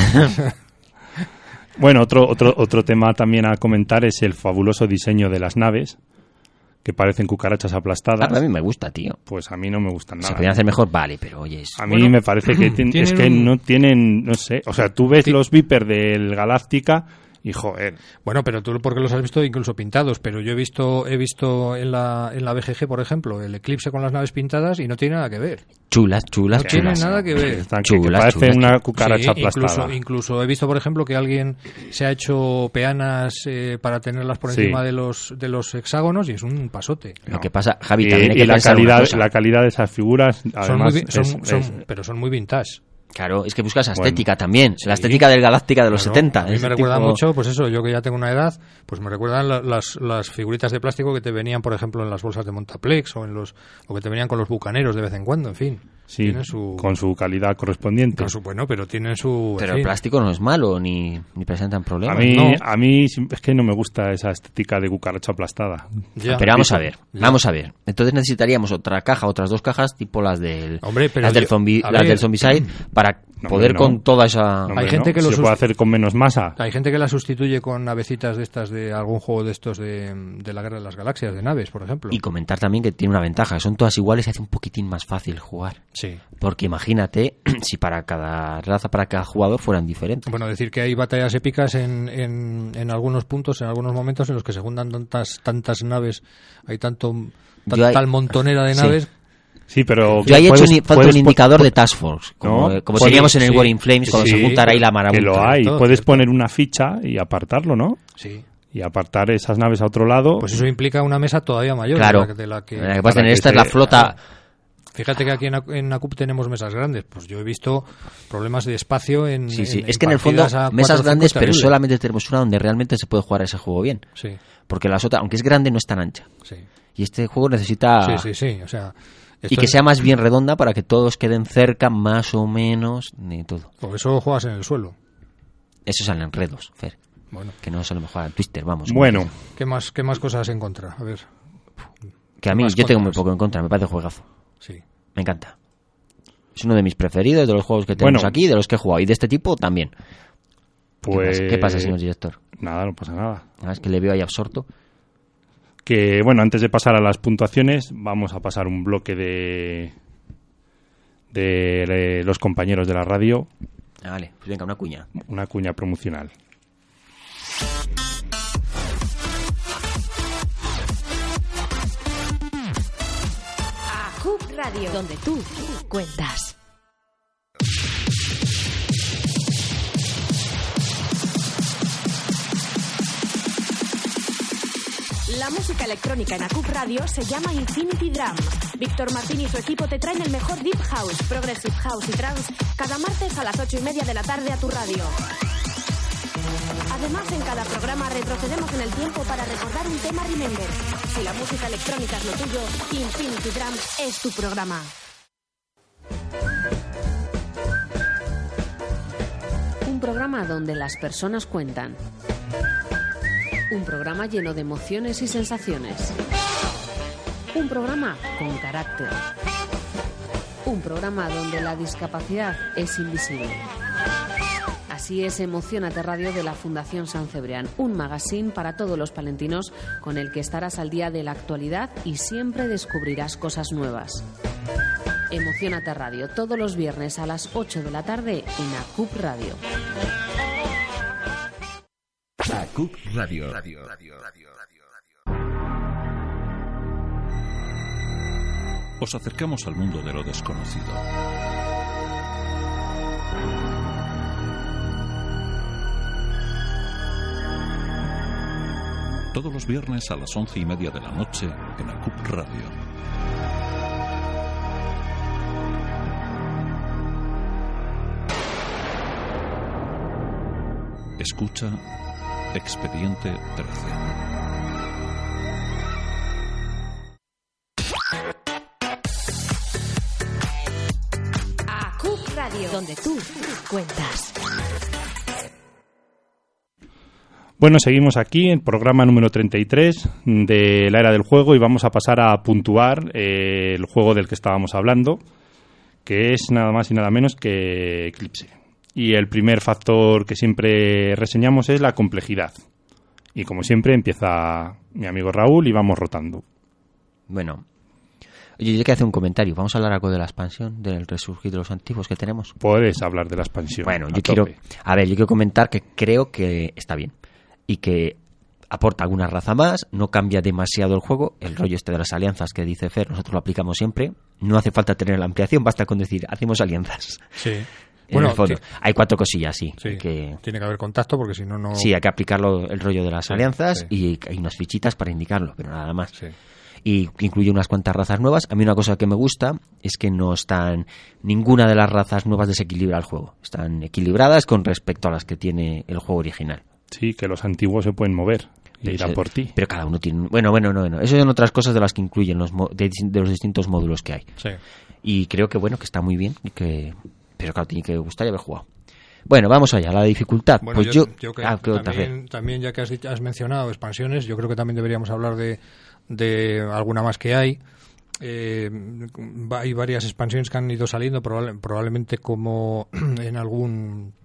Bueno, otro, otro, otro tema también a comentar es el fabuloso diseño de las naves, que parecen cucarachas aplastadas. Ah, a mí me gusta, tío. Pues a mí no me gustan Se nada. podrían hacer mejor, vale, pero oye, es- A mí Bueno, me parece que tien- es tienen que un- no tienen, no sé, o sea, tú ves los Viper del Galáctica y joder, Bueno, pero tú porque los has visto incluso pintados, pero yo he visto he visto en la en la B G G, por ejemplo, el Eclipse con las naves pintadas y no tiene nada que ver. chulas, chulas, No tiene chulas. nada que ver. están- que, que Chulas, parece chulas, una chulas. cucaracha Sí, aplastada. incluso, incluso he visto, por ejemplo, que alguien se ha hecho peanas eh, para tenerlas por Sí. encima de los de los hexágonos y es un pasote. Lo que pasa, Javi, y, también hay y que la pensar una calidad, cosa. la calidad de esas figuras, Son además, muy, vi- son- es- son- es- pero son muy vintage. Claro, es que buscas Bueno. estética también. Sí. La estética del Galáctica de los Claro, setenta. A mí ese me recuerda tipo- mucho, pues eso, yo que ya tengo una edad, pues me recuerdan la- las, las figuritas de plástico que te venían, por ejemplo, en las bolsas de Montaplex o en los o que te venían con los bucaneros de vez en cuando, en fin. sí, Tienen su, con su calidad correspondiente. con su- bueno, pero tienen su... en Pero el fin. plástico no es malo ni, ni presentan A problemas. mí, no. a mí es que no me gusta esa estética de cucaracha aplastada. Ya. Pero vamos a ver, Ya. vamos a ver. Entonces necesitaríamos otra caja, otras dos cajas, tipo las del, Hombre, pero las del, yo- zombie, a las ver. del Zombicide, para No, poder hombre, no. con toda esa... No, hombre, gente no, que lo se sus- puede hacer con menos masa. Hay gente que la sustituye con navecitas de estas de algún juego de estos de, de la Guerra de las Galaxias, de naves, por ejemplo. Y comentar también que tiene una ventaja, son todas iguales y hace un poquitín más fácil jugar. Sí. Porque imagínate si para cada raza, para cada jugador fueran diferentes. Bueno, decir que hay batallas épicas en, en, en algunos puntos, en algunos momentos en los que se juntan tantas tantas naves, hay tanto tan- Yo hay- tal montonera de Sí. naves. Sí, pero Yo ahí he hecho puedes- un, falta puedes un pon- indicador de Task Force, como, No, eh, como puedes- teníamos en el sí, War in Flames cuando sí, se juntara ahí la que marabunta. lo hay. Cierto, Puedes cierto. poner una ficha y apartarlo, ¿no? Sí. Y apartar esas naves a otro lado. Pues eso implica una mesa todavía mayor. Claro, de la que- de la que- la que puedes para tener que esta es se- la flota. Fíjate que aquí en, Ac- en ACUP tenemos mesas grandes. Pues yo he visto problemas de espacio en. Sí, sí. en- Es que en el fondo, partidas a cuatro o mesas cinco grandes, es pero terrible. solamente tenemos una donde realmente se puede jugar a ese juego bien. Sí, Porque las otras, aunque es grande, no es tan ancha. sí. Y este juego necesita... Sí, sí, sí. O sea. Y esto que es- sea más bien redonda para que todos queden cerca, más o menos, de todo. Por eso juegas en el suelo. Esos son enredos, Fer. Bueno. Que no solemos jugar al Twister, vamos. Bueno, ¿Qué más, qué más cosas en contra? A ver. Que a mí, más yo tengo muy contras. poco en contra, me parece juegazo. Sí. Me encanta. Es uno de mis preferidos de los juegos que tenemos Bueno. aquí, de los que he jugado. Y de este tipo también. pues... ¿Qué pasa, ¿Qué pasa, señor director? Nada, no pasa nada. Ah, es que le veo ahí absorto. Que, bueno, antes de pasar a las puntuaciones, vamos a pasar un bloque de... de, de los compañeros de la radio, Ah, vale, pues venga, una cuña. una cuña promocional. ACUP Radio, donde tú cuentas. La música electrónica en ACUP Radio se llama Infinity Drum. Víctor Martín y su equipo te traen el mejor Deep House, Progressive House y Trance cada martes a las ocho y media de la tarde a tu radio. Además, en cada programa retrocedemos en el tiempo para recordar un tema Remember. Si la música electrónica es lo tuyo, Infinity Drum es tu programa. programa donde las personas cuentan. Un programa lleno de emociones y sensaciones. Un programa con carácter. Un programa donde la discapacidad es invisible. Así es Emociónate Radio de la Fundación San Cebrián, un magazine para todos los palentinos con el que estarás al día de la actualidad y siempre descubrirás cosas nuevas. Emociónate Radio, todos los viernes a las ocho de la tarde en A C U P Radio. A C U P Radio. Os acercamos al mundo de lo desconocido. Todos los viernes a las once y media de la noche en A C U P Radio. Escucha Expediente trece. A C U P Radio, donde tú cuentas. Bueno, seguimos aquí en el programa número treinta y tres de la era del juego y vamos a pasar a puntuar eh, el juego del que estábamos hablando, que es nada más y nada menos que Eclipse. Y el primer factor que siempre reseñamos es la complejidad. Y como siempre empieza mi amigo Raúl y vamos rotando. Bueno, oye, yo quiero hacer un comentario. Vamos a hablar algo de la expansión, del resurgir de los antiguos que tenemos. Puedes hablar de la expansión. Bueno, yo a quiero, tope. a ver, yo quiero comentar que creo que está bien y que aporta alguna raza más, no cambia demasiado el juego, el rollo este de las alianzas que dice Fer, nosotros lo aplicamos siempre, no hace falta tener la ampliación, basta con decir, hacemos alianzas. Sí. En Bueno, el fondo. ti- Hay cuatro cosillas, sí. Sí, que... tiene que haber contacto porque si no, no... Sí, hay que aplicarlo el rollo de las Sí, alianzas sí. y hay unas fichitas para indicarlo, pero nada más. Sí. Y incluye unas cuantas razas nuevas. A mí una cosa que me gusta es que no están... Ninguna de las razas nuevas desequilibra el juego. Están equilibradas con respecto a las que tiene el juego original. Sí, que los antiguos se pueden mover e irán Sí, por ti. Pero cada uno tiene... Bueno, bueno, no, no. Eso son otras cosas de las que incluyen los mo- de, de los distintos módulos que hay. Sí. Y creo que, bueno, que está muy bien y que... Pero claro, tiene que gustar y haber jugado. Bueno, vamos allá, la dificultad. Bueno, pues yo... yo creo Ah, que ¿qué otra vez? también, también ya que has, dicho- has mencionado expansiones, yo creo que también deberíamos hablar de, de alguna más que hay. Eh, va- hay varias expansiones que han ido saliendo, probable- probablemente como en algún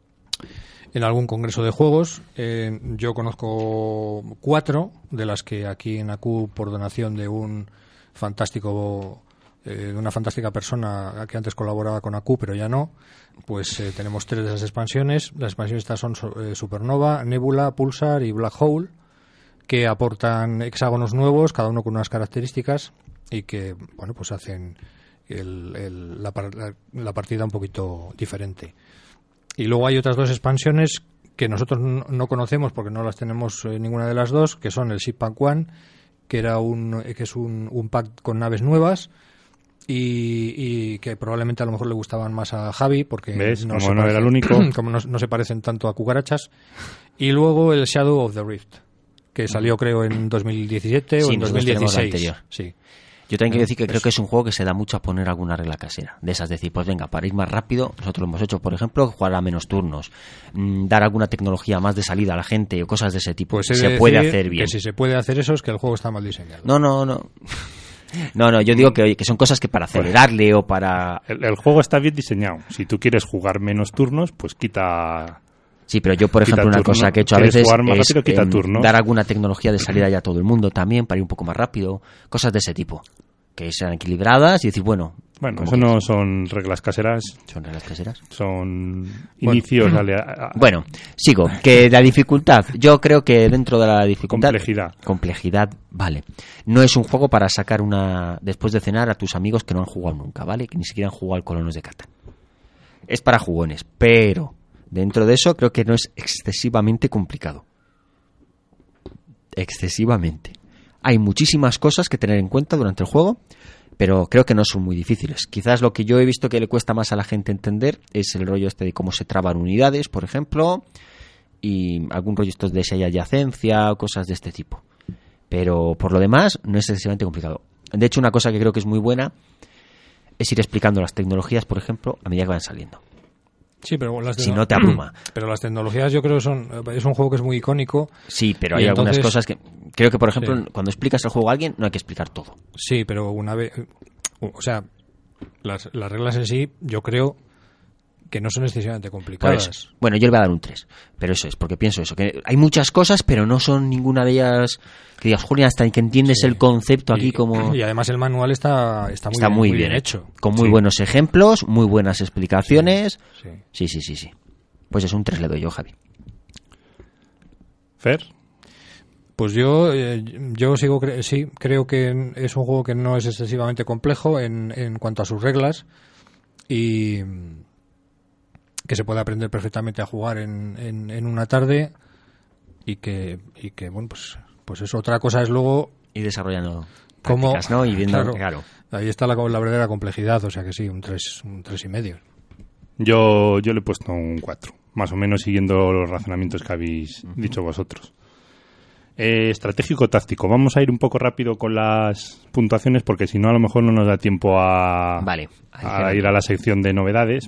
en algún congreso de juegos. Eh, yo conozco cuatro, de las que aquí en A C U, por donación de un fantástico eh, de una fantástica persona que antes colaboraba con A C U, pero ya no, pues eh, tenemos tres de esas expansiones. Las expansiones estas son eh, Supernova, Nebula, Pulsar y Black Hole, que aportan hexágonos nuevos, cada uno con unas características y que, bueno, pues hacen el- el- la, par- la- la partida un poquito diferente. Y luego hay otras dos expansiones que nosotros no no conocemos porque no las tenemos eh, ninguna de las dos, que son el Ship Pack One, que era un eh, que es un, un pack con naves nuevas y, y que probablemente a lo mejor le gustaban más a Javi porque ¿Ves? no Como se no era parecen- el único. como no, no se parecen tanto a cucarachas. Y luego el Shadow of the Rift, que salió creo en dos mil diecisiete o Sí, en nosotros tenemos la dos mil dieciséis. anterior. Sí. Yo también quiero decir que Eso. creo que es un juego que se da mucho a poner alguna regla casera. De esas, decir, pues venga, para ir más rápido, nosotros lo hemos hecho, por ejemplo, jugar a menos turnos, mm, dar alguna tecnología más de salida a la gente o cosas de ese tipo. Pues he se de puede decir hacer bien. Que si se puede hacer eso es que el juego está mal diseñado. No, no, no. No, no, yo digo que, oye, que son cosas que para acelerarle o para... El, el juego está bien diseñado. Si tú quieres jugar menos turnos, pues quita... Sí, pero yo, por Quita ejemplo, una turno. cosa que he hecho a ¿Quieres veces jugar más es rápido? Quita em, turnos. dar alguna tecnología de salida ya a todo el mundo también, para ir un poco más rápido, cosas de ese tipo, que sean equilibradas y decir, bueno... Bueno, como eso que no son reglas caseras, ¿Son reglas caseras? son inicios... ale- a- a- Bueno, sigo. Que la dificultad, yo creo que dentro de la dificultad... Complejidad. Complejidad, vale. No es un juego para sacar una... después de cenar a tus amigos que no han jugado nunca, ¿vale? Que ni siquiera han jugado al Colonos de Catán. Es para jugones, pero dentro de eso creo que no es excesivamente complicado. Excesivamente. Hay muchísimas cosas que tener en cuenta durante el juego, pero creo que no son muy difíciles. Quizás lo que yo he visto que le cuesta más a la gente entender es el rollo este de cómo se traban unidades, por ejemplo, y algún rollo estos de si hay adyacencia o cosas de este tipo. Pero por lo demás no es excesivamente complicado. De hecho, una cosa que creo que es muy buena es ir explicando las tecnologías, por ejemplo, a medida que van saliendo. Sí, pero las si no te abruma. Pero las tecnologías yo creo que son... Es un juego que es muy icónico. Sí, pero hay entonces, algunas cosas que... Creo que, por ejemplo, sí. cuando explicas el juego a alguien, no hay que explicar todo. Sí, pero una vez... O sea, las, las reglas en sí, yo creo que no son excesivamente complicadas. Eso. Bueno, yo le voy a dar un tres. Pero eso es, porque pienso eso. Que hay muchas cosas, pero no son ninguna de ellas... Que digas, Julián, hasta que entiendes sí. el concepto aquí y, como... Y además el manual está, está, muy, está bien, muy, muy bien, bien hecho. Con muy sí. buenos ejemplos, muy buenas explicaciones. Sí, sí, sí, sí. sí. Pues es un tres le doy yo, Javi. ¿Fer? Pues yo eh, yo sigo cre- sí, creo que es un juego que no es excesivamente complejo en, en cuanto a sus reglas y que se puede aprender perfectamente a jugar en, en, en una tarde y que, y que bueno, pues... Pues eso, otra cosa es luego... Y desarrollando cómo, prácticas, ¿no? Y viendo, claro, claro. Ahí está la, la verdadera complejidad, o sea que sí, un tres, un tres y medio. Yo, yo le he puesto un cuatro, más o menos siguiendo los razonamientos que habéis uh-huh. dicho vosotros. Eh, estratégico-táctico. Vamos a ir un poco rápido con las puntuaciones porque si no a lo mejor no nos da tiempo a, vale, a ir a la sección de novedades.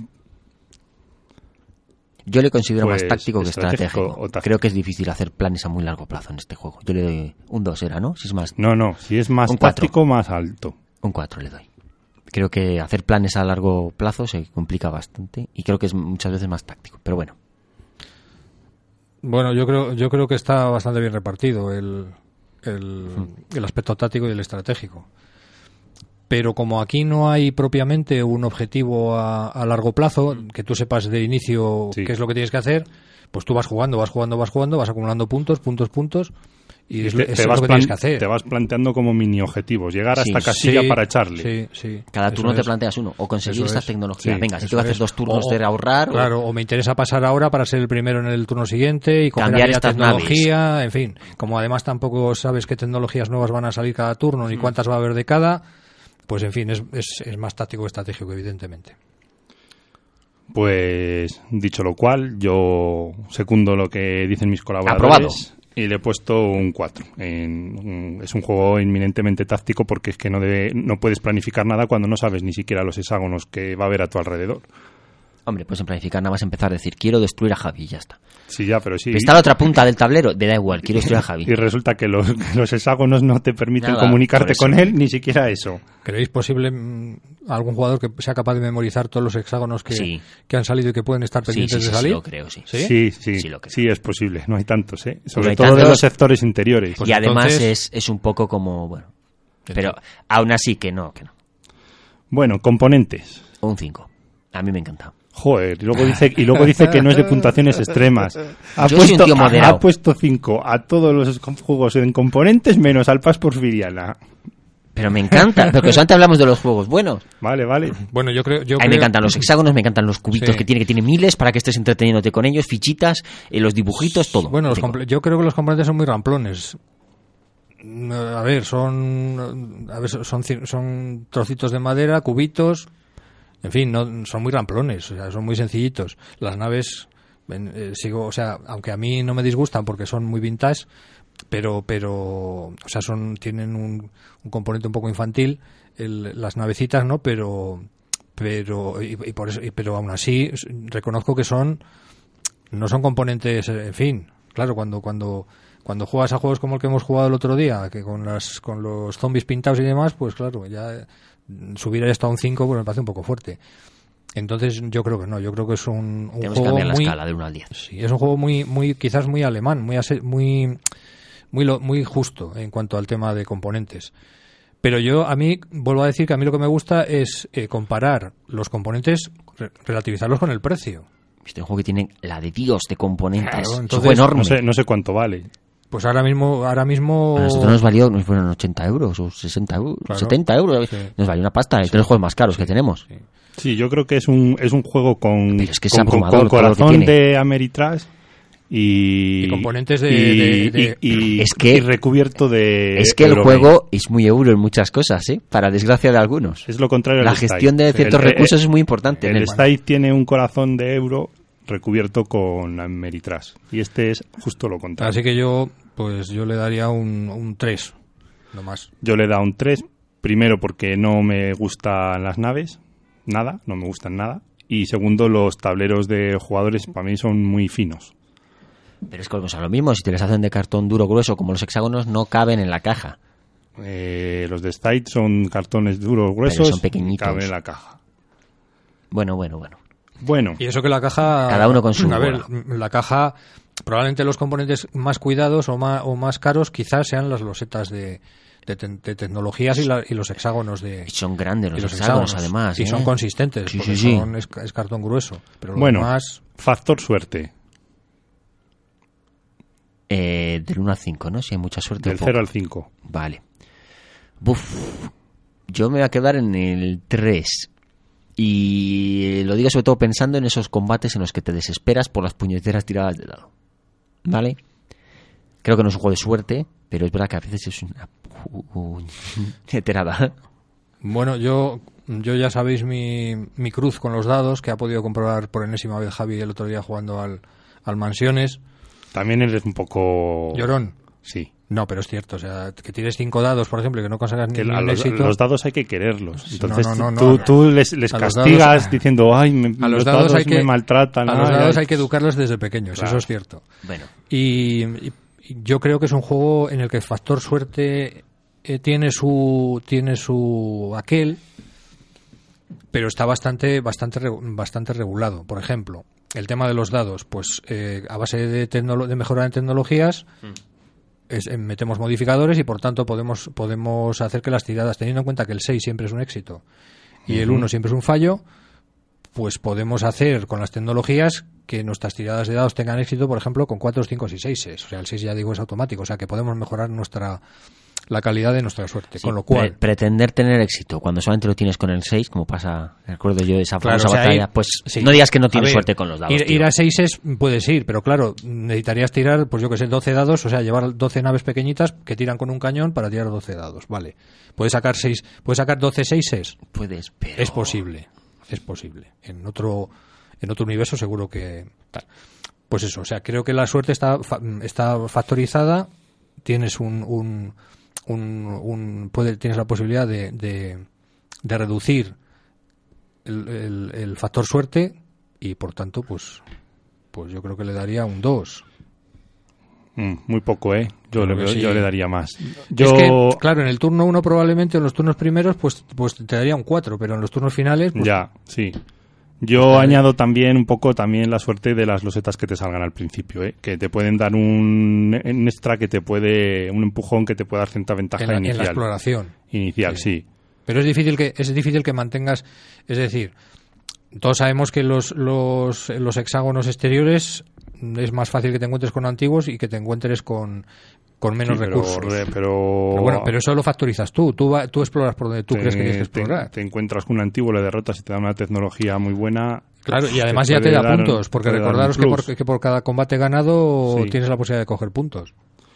Yo le considero pues, más táctico que estratégico. estratégico. Creo que es difícil hacer planes a muy largo plazo en este juego. Yo le doy un dos, era, ¿no? Si es más... No, no, si es más táctico, más alto. Un cuatro le doy. Creo que hacer planes a largo plazo se complica bastante y creo que es muchas veces más táctico, pero bueno. Bueno, yo creo yo creo que está bastante bien repartido el, el, hmm. el aspecto táctico y el estratégico. Pero como aquí no hay propiamente un objetivo a, a largo plazo, que tú sepas de inicio sí. qué es lo que tienes que hacer, pues tú vas jugando, vas jugando, vas jugando, vas acumulando puntos, puntos, puntos, y, y es, te, es te vas lo que plan, tienes que hacer. Te vas planteando como mini objetivos, llegar a sí, esta casilla sí, para echarle. Sí, sí. Cada turno eso te es. planteas uno, o conseguir eso estas es. tecnologías. Sí, Venga, si tengo que hacer es. dos turnos o, de ahorrar... Claro, o... o me interesa pasar ahora para ser el primero en el turno siguiente y coger cambiar aquella estas tecnología, naves. En fin. Como además tampoco sabes qué tecnologías nuevas van a salir cada turno, ni mm. cuántas va a haber de cada... Pues en fin, es, es, es más táctico que estratégico, evidentemente. Pues dicho lo cual, yo secundo lo que dicen mis colaboradores. Aprobado. Y le he puesto un cuatro. En, es un juego inminentemente táctico porque es que no, debe, no puedes planificar nada cuando no sabes ni siquiera los hexágonos que va a haber a tu alrededor. Hombre, pues en planificar nada más empezar a decir quiero destruir a Javi y ya está. Sí, ya, pero sí. Está a la otra punta del tablero, me da igual, quiero destruir a Javi. Y resulta que los, que los hexágonos no te permiten nada, comunicarte con él, ni siquiera eso. ¿Creéis posible mmm, algún jugador que sea capaz de memorizar todos los hexágonos que, sí. que han salido y que pueden estar pendientes sí, sí, de sí, salir? Sí, lo creo, sí. Sí, sí, sí, sí, lo creo. sí es posible, no hay tantos, ¿eh? Sobre hay todo tantos, de los sectores interiores. Pues y además entonces... es, es un poco como, bueno, pero aún así que no, que no. Bueno, componentes. Un cinco. A mí me encanta. Joder, y luego dice, y luego dice que no es de puntuaciones extremas. Ha Yo puesto, soy un tío moderado. Ha puesto cinco a todos los juegos en componentes menos al Pax Porfiriana. Pero me encanta, porque solamente hablamos de los juegos buenos. Vale, vale. Bueno, yo creo... Yo a mí creo... me encantan los hexágonos, me encantan los cubitos sí. que tiene, que tiene miles para que estés entreteniéndote con ellos, fichitas, eh, los dibujitos, todo. Bueno, los comple- yo creo que los componentes son muy ramplones. A ver, son a ver, son, son trocitos de madera, cubitos... En fin, no son muy ramplones, o sea, son muy sencillitos. Las naves, eh, sigo, o sea, aunque a mí no me disgustan porque son muy vintage, pero, pero, o sea, son tienen un, un componente un poco infantil, el, las navecitas, ¿no? Pero, pero, y, y por eso, y, pero aún así reconozco que son, no son componentes, en fin, claro, cuando, cuando, cuando juegas a juegos como el que hemos jugado el otro día, que con las, con los zombies pintados y demás, pues claro, ya subir esto a un cinco pues me parece un poco fuerte. Entonces yo creo que no, yo creo que es un, un Tenemos juego que cambiar muy, la escala de uno al diez. Sí, es un juego muy muy quizás muy alemán, muy ase, muy muy lo, muy justo en cuanto al tema de componentes. Pero yo a mí vuelvo a decir que a mí lo que me gusta es eh, comparar los componentes, re, relativizarlos con el precio. Este juego que tiene la de Dios de componentes, claro, entonces, es un juego enorme. No sé, no sé cuánto vale. Pues ahora mismo, ahora mismo... A nosotros nos valió, nos fueron ochenta euros o sesenta euros, claro, setenta euros. Sí. Nos valió una pasta, sí. Tres juegos más caros sí, que tenemos. Sí. sí, yo creo que es un es un juego con, es que con, con, con corazón de Ameritrash y, y componentes de... Y, de, de, y, y, es que, y recubierto de... Es que el juego es muy euro en muchas cosas, ¿eh? Para desgracia de algunos. Es lo contrario. La gestión de ciertos el, recursos el, es muy importante. El, el Style tiene un corazón de euro recubierto con Ameritrash y este es justo lo contrario. Así que yo... Pues yo le daría un, un tres, no más. Yo le he dado un tres, primero porque no me gustan las naves, nada, no me gustan nada. y segundo, los tableros de jugadores para mí son muy finos. Pero es que volvemos a lo mismo, si te les hacen de cartón duro grueso como los hexágonos no caben en la caja. Eh, los de Stite son cartones duros gruesos, pero son pequeñitos. Caben en la caja. Bueno, bueno, bueno. Bueno. Y eso que la caja... Cada uno con su... A ver, la caja, probablemente los componentes más cuidados o más, o más caros quizás sean las losetas de, de, te, de tecnologías y, la, y los hexágonos de... Y son grandes los, los hexágonos, hexágonos, además. Y ¿eh? son consistentes, sí, porque sí, sí. Son, es, es cartón grueso. Pero lo bueno, demás... factor suerte. Eh, del uno al cinco, ¿no? Si hay mucha suerte. Del cero al cinco. Vale. Buf. Yo me voy a quedar en el tres. Y lo digo sobre todo pensando en esos combates en los que te desesperas por las puñeteras tiradas de dado. ¿Vale? Creo que no es un juego de suerte, pero es verdad que a veces es una puñeterada. Bueno, yo yo ya sabéis mi, mi cruz con los dados, que ha podido comprobar por enésima vez Javi el otro día jugando al, al Mansiones. También eres un poco... ¿Llorón? Sí. No, pero es cierto, o sea, que tires cinco dados, por ejemplo, y que no consigas que ni a un los, éxito. Los dados hay que quererlos. Entonces no, no, no, tú, no. tú les, les castigas dados, diciendo, ay, me, a los los dados, dados hay que, me maltratan. A los ay, dados ay. hay que educarlos desde pequeños, claro. eso es cierto. Bueno. Y, y yo creo que es un juego en el que el factor suerte eh, tiene su tiene su aquel, pero está bastante bastante bastante regulado. Por ejemplo, el tema de los dados, pues eh, a base de, tecnolo- de mejora en tecnologías, mm. es, eh, metemos modificadores y por tanto podemos podemos hacer que las tiradas, teniendo en cuenta que el seis siempre es un éxito y uh-huh. el uno siempre es un fallo, pues podemos hacer con las tecnologías que nuestras tiradas de dados tengan éxito, por ejemplo, con cuatro, cinco y seis. O sea, el seis ya digo es automático, o sea que podemos mejorar nuestra la calidad de nuestra suerte, sí, con lo cual... Pre- pretender tener éxito cuando solamente lo tienes con el seis, como pasa, recuerdo yo de esa claro, famosa o sea, batalla, ir, pues sí. no digas que no tienes ver, suerte con los dados. Ir, ir a seises puedes ir, pero claro, necesitarías tirar, pues yo que sé, doce dados, o sea, llevar doce naves pequeñitas que tiran con un cañón para tirar doce dados, vale. ¿Puedes sacar seis, puedes sacar doce seises? Puedes, pero... Es posible, es posible. En otro, en otro universo seguro que... Tal. Pues eso, o sea, creo que la suerte está, está factorizada, tienes un... un Un, un puede, tienes la posibilidad de, de, de reducir el, el, el factor suerte y por tanto pues pues yo creo que le daría un dos. Mm, muy poco, ¿eh? Yo, le, sí. yo le daría más. Yo... Es que, claro, en el turno uno probablemente, en los turnos primeros pues pues te daría un cuatro, pero en los turnos finales... Pues, ya, sí. Yo pues, añado también un poco también la suerte de las losetas que te salgan al principio, ¿eh? Que te pueden dar un, un extra que te puede, un empujón que te puede dar cierta ventaja en la, inicial. En la exploración. Inicial, sí. sí. Pero es difícil que es difícil que mantengas, es decir, todos sabemos que los los los hexágonos exteriores es más fácil que te encuentres con antiguos y que te encuentres con con menos sí, pero, recursos. Re, pero... pero bueno, pero eso lo factorizas tú. Tú, va, tú exploras por donde tú te, crees que tienes que explorar. Te, te encuentras con un antiguo, le derrotas y te da una tecnología muy buena. Claro, y además ya te da dar, puntos, porque recordaros que por, que por cada combate ganado sí. tienes la posibilidad de coger puntos.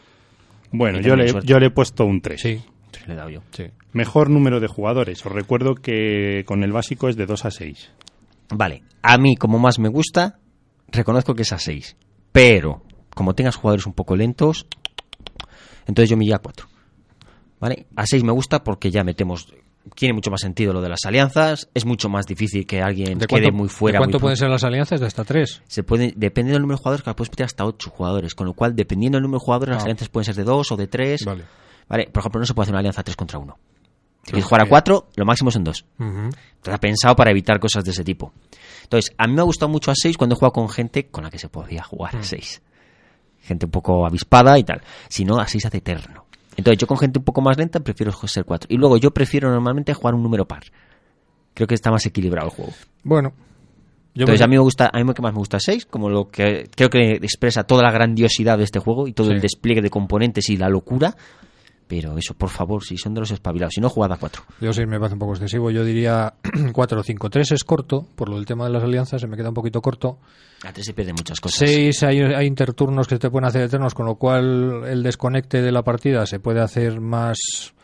Bueno, yo le, yo le he puesto un tres. Sí. tres le he dado yo. Sí. Mejor número de jugadores. Os recuerdo que con el básico es de dos a seis. Vale, a mí como más me gusta, reconozco que es a seis. Pero, como tengas jugadores un poco lentos... Entonces yo me iría a cuatro. ¿Vale? A seis me gusta porque ya metemos... Tiene mucho más sentido lo de las alianzas. Es mucho más difícil que alguien ¿De quede cuánto, muy fuera. ¿De cuánto muy pueden ser las alianzas? De hasta tres. Se puede, dependiendo del número de jugadores, que puedes meter hasta ocho jugadores. Con lo cual, dependiendo del número de jugadores, ah. las alianzas pueden ser de dos o de tres. Vale. ¿Vale? Por ejemplo, no se puede hacer una alianza tres contra uno. Si quieres jugar a cuatro, lo máximo son dos. Uh-huh. Entonces ha pensado para evitar cosas de ese tipo. Entonces, a mí me ha gustado mucho a seis cuando he jugado con gente con la que se podía jugar uh-huh. a seis. Gente un poco avispada y tal. Si no, a seis hace eterno. Entonces yo con gente un poco más lenta prefiero ser cuatro. Y luego yo prefiero normalmente jugar un número par. Creo que está más equilibrado el juego. Bueno. Yo Entonces me... a mí me gusta, a mí lo que más me gusta es seis, como lo que creo que expresa toda la grandiosidad de este juego y todo sí. el despliegue de componentes y la locura. Pero eso, por favor, si son de los espabilados, si no, jugad a cuatro. Yo sí me parece un poco excesivo. Yo diría cuatro o cinco. tres es corto, por lo del tema de las alianzas, se me queda un poquito corto. A tres se pierden muchas cosas. seis hay, hay interturnos que te pueden hacer eternos, con lo cual el desconecte de la partida se puede hacer más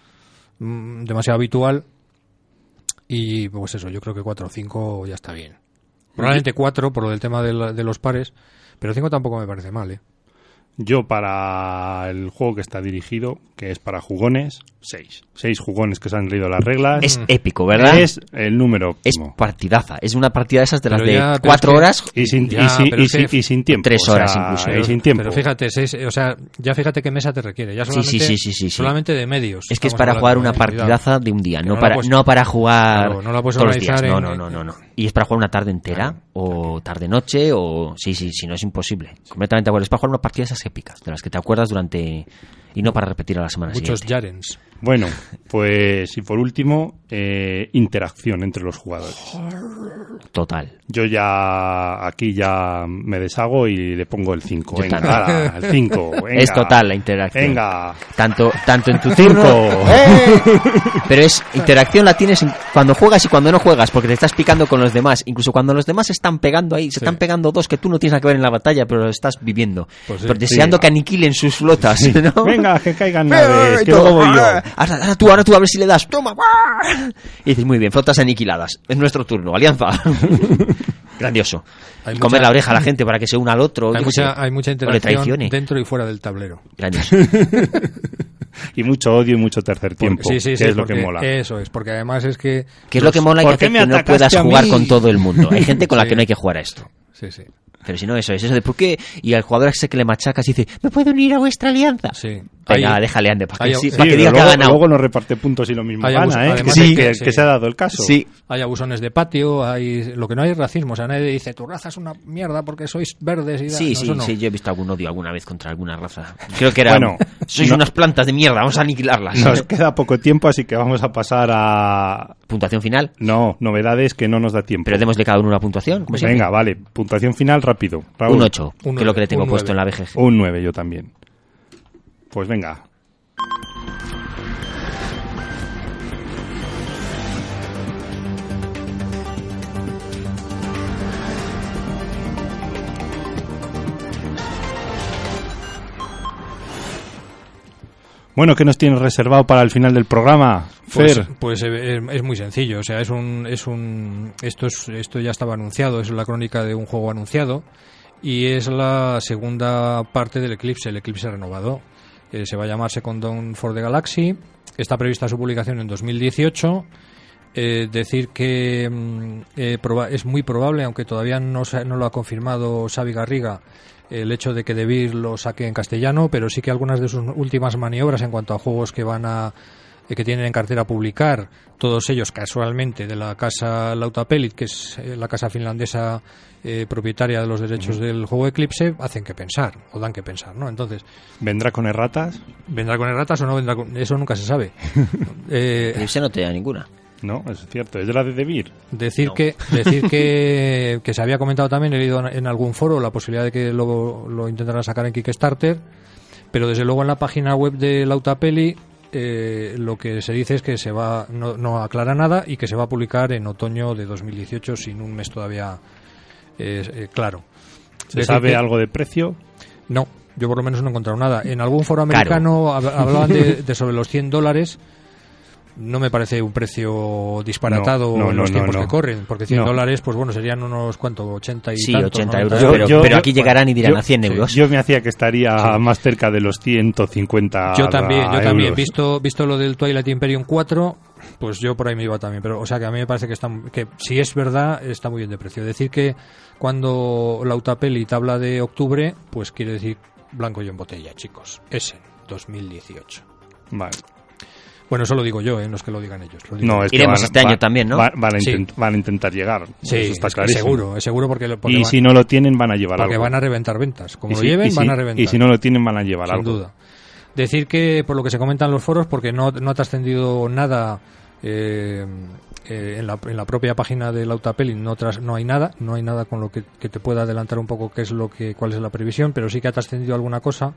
mmm, demasiado habitual. Y pues eso, yo creo que cuatro o cinco ya está bien. Probablemente cuatro por lo del tema de, la, de los pares, pero cinco tampoco me parece mal, ¿eh? Yo para el juego que está dirigido, que es para jugones, seis. Seis jugones que se han leído las reglas. Es épico, ¿verdad? Es el número Es óptimo. partidaza. Es una partida de esas de las Pero de ya, pero cuatro es que- horas. Y sin, Ya, y sin- pero y es sin- que- y sin tiempo. Tres o horas sea, incluso. y sin tiempo. Pero fíjate, seis, o sea, ya fíjate qué mesa te requiere. Ya solamente, Sí, sí, sí, sí, sí. solamente de medios. Es que es estamos para jugar hablando, una ¿eh? Cuidado. partidaza de un día, Que no, no la para, puedes- no para jugar Claro, no la puedes todos los días. organizar No, en- no, no, no, no. Y es para jugar una tarde entera o tarde-noche o... Sí, sí, sí, no es imposible. Completamente de acuerdo. Es para jugar una partida de esas épicas, de las que te acuerdas durante... Y no para repetir a la semana Muchos siguiente. Yarens. Bueno, pues y por último, eh, interacción entre los jugadores. Total. Yo ya aquí ya me deshago y le pongo el cinco. Yo Venga, también. ala, el cinco. Venga. Es total la interacción. Venga. Tanto, tanto en tu Cinco. turno... ¡Eh! Pero es interacción la tienes en- cuando juegas y cuando no juegas, porque te estás picando con los demás. Incluso cuando los demás están pegando ahí, se Sí. están pegando dos que tú no tienes nada que ver en la batalla, pero lo estás viviendo. Pues sí. Pero deseando Sí. que aniquilen sus flotas, ¿no? Venga, que caigan Eh, naves, que todo. luego voy yo. Ah, Ahora, ahora tú, ahora tú, a ver si le das. Toma. ¡Ah! Y dices, muy bien, flotas aniquiladas. Es nuestro turno, alianza. Grandioso. Hay Y comer mucha- la oreja a la gente para que se una al otro. Hay yo qué sé. mucha, hay mucha O le interacción traicione. dentro y fuera del tablero. Grandioso. Y mucho odio y mucho tercer tiempo. Sí, sí, que sí, es lo que porque mola. Eso es, porque además es que... Que es lo que mola y ¿Por que hace qué me que no atacaste puedas a jugar mí? con todo el mundo. Hay gente con la Sí. que no hay que jugar a esto. Sí, sí. Pero si no, eso es eso de por qué. Y al jugador ese que le machacas y dice, ¿me puedo unir a vuestra alianza? Sí. Venga, Hay- déjale, ande, para hay- que, sí, sí, para que pero diga que ha luego, ganado. luego no reparte puntos y lo mismo Hay gana, abuso- ¿eh? además que, de sí, que- que, sí. que se ha dado el caso. Sí. Hay abusones de patio, hay lo que no hay es racismo, o sea, nadie dice tu raza es una mierda porque sois verdes y da- Sí, no, sí, eso no. sí, yo he visto algún odio alguna vez contra alguna raza. Creo que era, Bueno, sois no- unas plantas de mierda, vamos a aniquilarlas. Nos queda poco tiempo, así que vamos a pasar a... Puntuación final, No, novedades que no nos da tiempo. pero démosle cada uno una puntuación. como siempre. Venga, vale. Puntuación final rápido. Raúl. Un ocho, Un que es lo que le tengo nueve, puesto un en la V G G. Un nueve yo también. Pues venga. Bueno, ¿qué nos tienes reservado para el final del programa, Pues, Fer? pues eh, es, es muy sencillo, o sea, es un, es un, esto es, esto ya estaba anunciado, es la crónica de un juego anunciado y es la segunda parte del Eclipse, el Eclipse renovado. Eh, se va a llamar Second Dawn for the Galaxy, está prevista su publicación en dos mil dieciocho. Eh, decir que mm, eh, proba- es muy probable, aunque todavía no, se- no lo ha confirmado Xavi Garriga, el hecho de que De Beer lo saque en castellano, pero sí que algunas de sus últimas maniobras en cuanto a juegos que van a eh, que tienen en cartera publicar, todos ellos casualmente de la casa Lautapelit, que es eh, la casa finlandesa eh, propietaria de los derechos del juego Eclipse, hacen que pensar, o dan que pensar, ¿no? Entonces, ¿Vendrá con erratas? ¿vendrá con erratas o no vendrá con...? Eso nunca se sabe. eh, Ese no te da ninguna. No, es cierto. Es de la de Debir. Decir No. que decir que, que se había comentado también, he leído en algún foro la posibilidad de que lo, lo intentaran sacar en Kickstarter, pero desde luego en la página web de Lautapeli eh, lo que se dice es que se va no, no aclara nada y que se va a publicar en otoño de dos mil dieciocho sin un mes todavía eh, eh, claro. ¿Se Decir sabe que- algo de precio? No, yo por lo menos no he encontrado nada. En algún foro Caro. americano hab- hablaban de, de sobre los cien dólares. No me parece un precio disparatado No, no, en no, los no, tiempos no. que corren, porque cien No. dólares, pues bueno, serían unos, ¿cuánto? ochenta y Sí, tantos, ochenta noventa. euros, pero, Yo- pero yo- aquí llegarán y dirán yo- a cien euros. Yo me hacía que estaría más cerca de los ciento cincuenta Yo también, yo también. euros. Visto, visto lo del Twilight Imperium cuatro, pues yo por ahí me iba también. Pero, o sea, que a mí me parece que, está, que si es verdad, está muy bien de precio. Decir que cuando Lautapeli habla de octubre, pues quiere decir blanco y en botella, chicos. Essen, dos mil dieciocho. Vale. Bueno, eso lo digo yo, ¿eh? No es que lo digan ellos. Lo digo No, yo. es que Iremos van- este año va- también, ¿no? va- van, a Sí. intent- van a intentar llegar. Sí, Eso está es, clarísimo. seguro, es seguro porque, porque Y van- si no lo tienen, van a llevar porque algo. van a reventar ventas. Como Y lo si- lleven, y si- van a reventar. Y si no lo tienen, van a llevar Sin algo. duda. Decir que, por lo que se comenta en los foros, porque no, no ha trascendido nada eh, eh, en, la, en la propia página de Lautapeli, no, tras, no hay nada, no hay nada con lo que, que te pueda adelantar un poco qué es lo que, cuál es la previsión, pero sí que ha trascendido alguna cosa,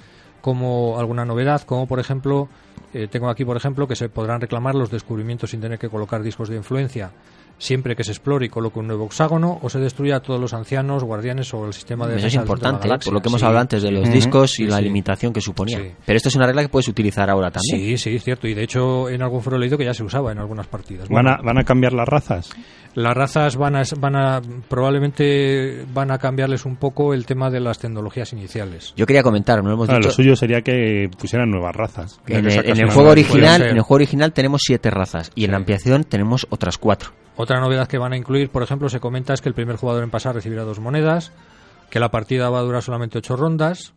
como alguna novedad, como por ejemplo, eh, tengo aquí por ejemplo que se podrán reclamar los descubrimientos sin tener que colocar discos de influencia siempre que se explore y coloque un nuevo hexágono, o se destruya a todos los ancianos, guardianes o el sistema de Eso es defensa del centro de la importante, ¿eh? galaxia. Por lo que hemos Sí. hablado antes de los Ujú. discos y Sí, la sí. limitación que suponía. Sí. Pero esto es una regla que puedes utilizar ahora también. Sí, sí, es cierto. Y de hecho, en algún foro he leído que ya se usaba en algunas partidas. ¿Van Bueno, a, ¿Van a cambiar las razas? las razas van a, van a probablemente van a cambiarles un poco el tema de las tecnologías iniciales. Yo quería comentar, no lo hemos Ah, dicho. lo suyo sería que pusieran nuevas razas. En Ya que el, sacas en el una juego nueva original, ser. en el juego original tenemos siete razas y en la Sí. ampliación tenemos otras cuatro. Otra novedad que van a incluir, por ejemplo, se comenta es que el primer jugador en pasar recibirá dos monedas, que la partida va a durar solamente ocho rondas,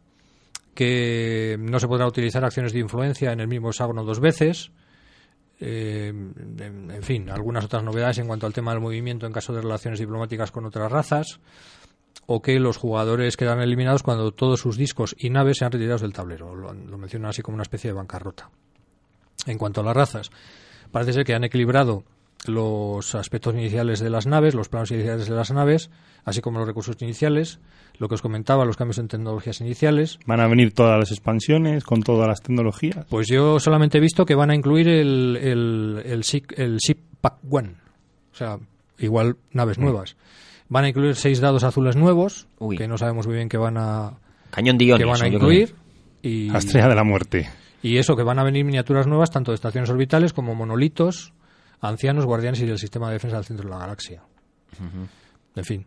que no se podrá utilizar acciones de influencia en el mismo hexágono dos veces. Eh, en, en fin, algunas otras novedades en cuanto al tema del movimiento en caso de relaciones diplomáticas con otras razas, o que los jugadores quedan eliminados cuando todos sus discos y naves sean retirados del tablero. Lo, lo mencionan así como una especie de bancarrota. En cuanto a las razas, parece ser que han equilibrado los aspectos iniciales de las naves, los planos iniciales de las naves, así como los recursos iniciales, lo que os comentaba, los cambios en tecnologías iniciales. ¿Van a venir todas las expansiones con todas las tecnologías? Pues yo solamente he visto que van a incluir el, el, el, Ship, el Ship Pack One, o sea, igual naves nuevas. Van a incluir seis dados azules nuevos, Uy. que no sabemos muy bien qué van a, Cañón de iones. que van a yo incluir. Y, La estrella de la muerte. y eso, que van a venir miniaturas nuevas, tanto de estaciones orbitales como monolitos, ancianos, guardianes y del sistema de defensa del centro de la galaxia. En fin.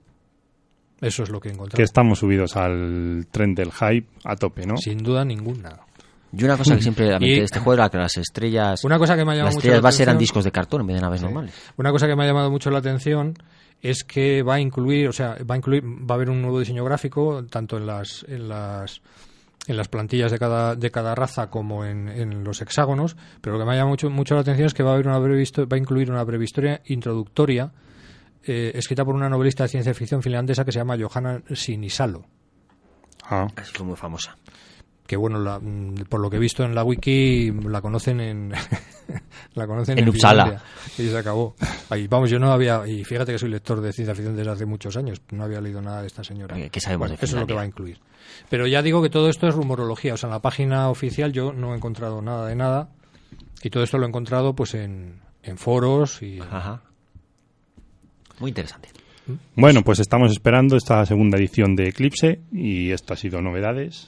Eso es lo que he Que encontrado. estamos subidos al tren del hype a tope, ¿no? Sin duda ninguna. Y una cosa que siempre la mente Y- de este juego era que las estrellas, Una cosa que me ha llamado las mucho estrellas la base eran atención- discos de cartón en vez de naves Sí. normales. Una cosa que me ha llamado mucho la atención es que va a incluir, o sea, va a incluir, va a haber un nuevo diseño gráfico tanto en las en las en las plantillas de cada de cada raza como en, en los hexágonos, pero lo que me ha llamado mucho mucho la atención es que va a haber una breve histo- va a incluir una breve historia introductoria eh, escrita por una novelista de ciencia ficción finlandesa que se llama Johanna Sinisalo. Ah. Así fue muy famosa. Que bueno, la- mm, por lo que he visto en la wiki la conocen en la conocen En en Uppsala. Finlandia, y se acabó. Ahí, vamos, yo no había, y fíjate que soy lector de ciencia ficción desde hace muchos años, no había leído nada de esta señora. Oye, ¿qué sabemos Bueno, de eso es lo que Finlandia? va a incluir. Pero ya digo que todo esto es rumorología, o sea, en la página oficial yo no he encontrado nada de nada, y todo esto lo he encontrado pues en, en foros y Ajá. Muy interesante. Bueno, pues estamos esperando esta segunda edición de Eclipse y esto ha sido Novedades.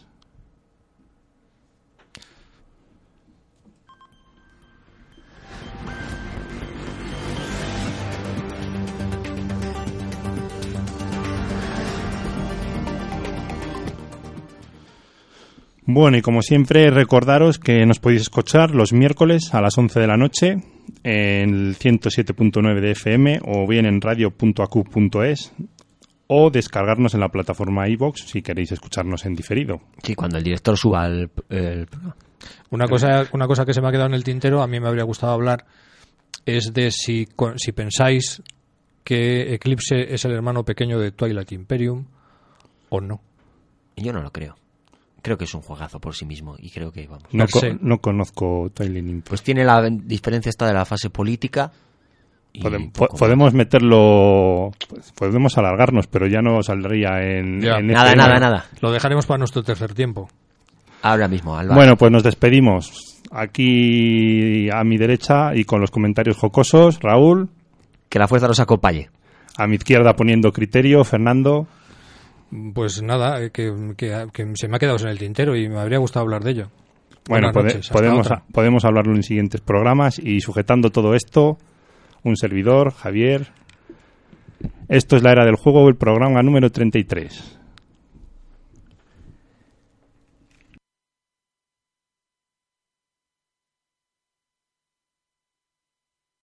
Bueno, y como siempre, recordaros que nos podéis escuchar los miércoles a las once de la noche en el ciento siete punto nueve de F M o bien en radio punto a q punto es o descargarnos en la plataforma iVoox si queréis escucharnos en diferido. Sí, cuando el director suba el, el programa. Una cosa, una cosa que se me ha quedado en el tintero, a mí me habría gustado hablar, es de si, con- si pensáis que Eclipse es el hermano pequeño de Twilight Imperium o no. Yo no lo creo. Creo que es un juegazo por sí mismo y creo que, vamos... No, Per co- se. no conozco Twilight Imperium. Pues tiene la diferencia esta de la fase política y Podem- poco po- más. podemos meterlo, pues, podemos alargarnos, pero ya no saldría en, Ya. en Nada, F M. nada, nada. Lo dejaremos para nuestro tercer tiempo. Ahora mismo, Alba. Bueno, pues nos despedimos. Aquí a mi derecha y con los comentarios jocosos, Raúl. Que la fuerza los acompañe. A mi izquierda poniendo criterio, Fernando. Pues nada, eh, que, que- que se me ha quedado en el tintero y me habría gustado hablar de ello. Bueno, Buenas pode- noches, hasta podemos, otra. podemos hablarlo en siguientes programas y sujetando todo esto, un servidor, Javier. Esto es La Era del Juego, el programa número treinta y tres.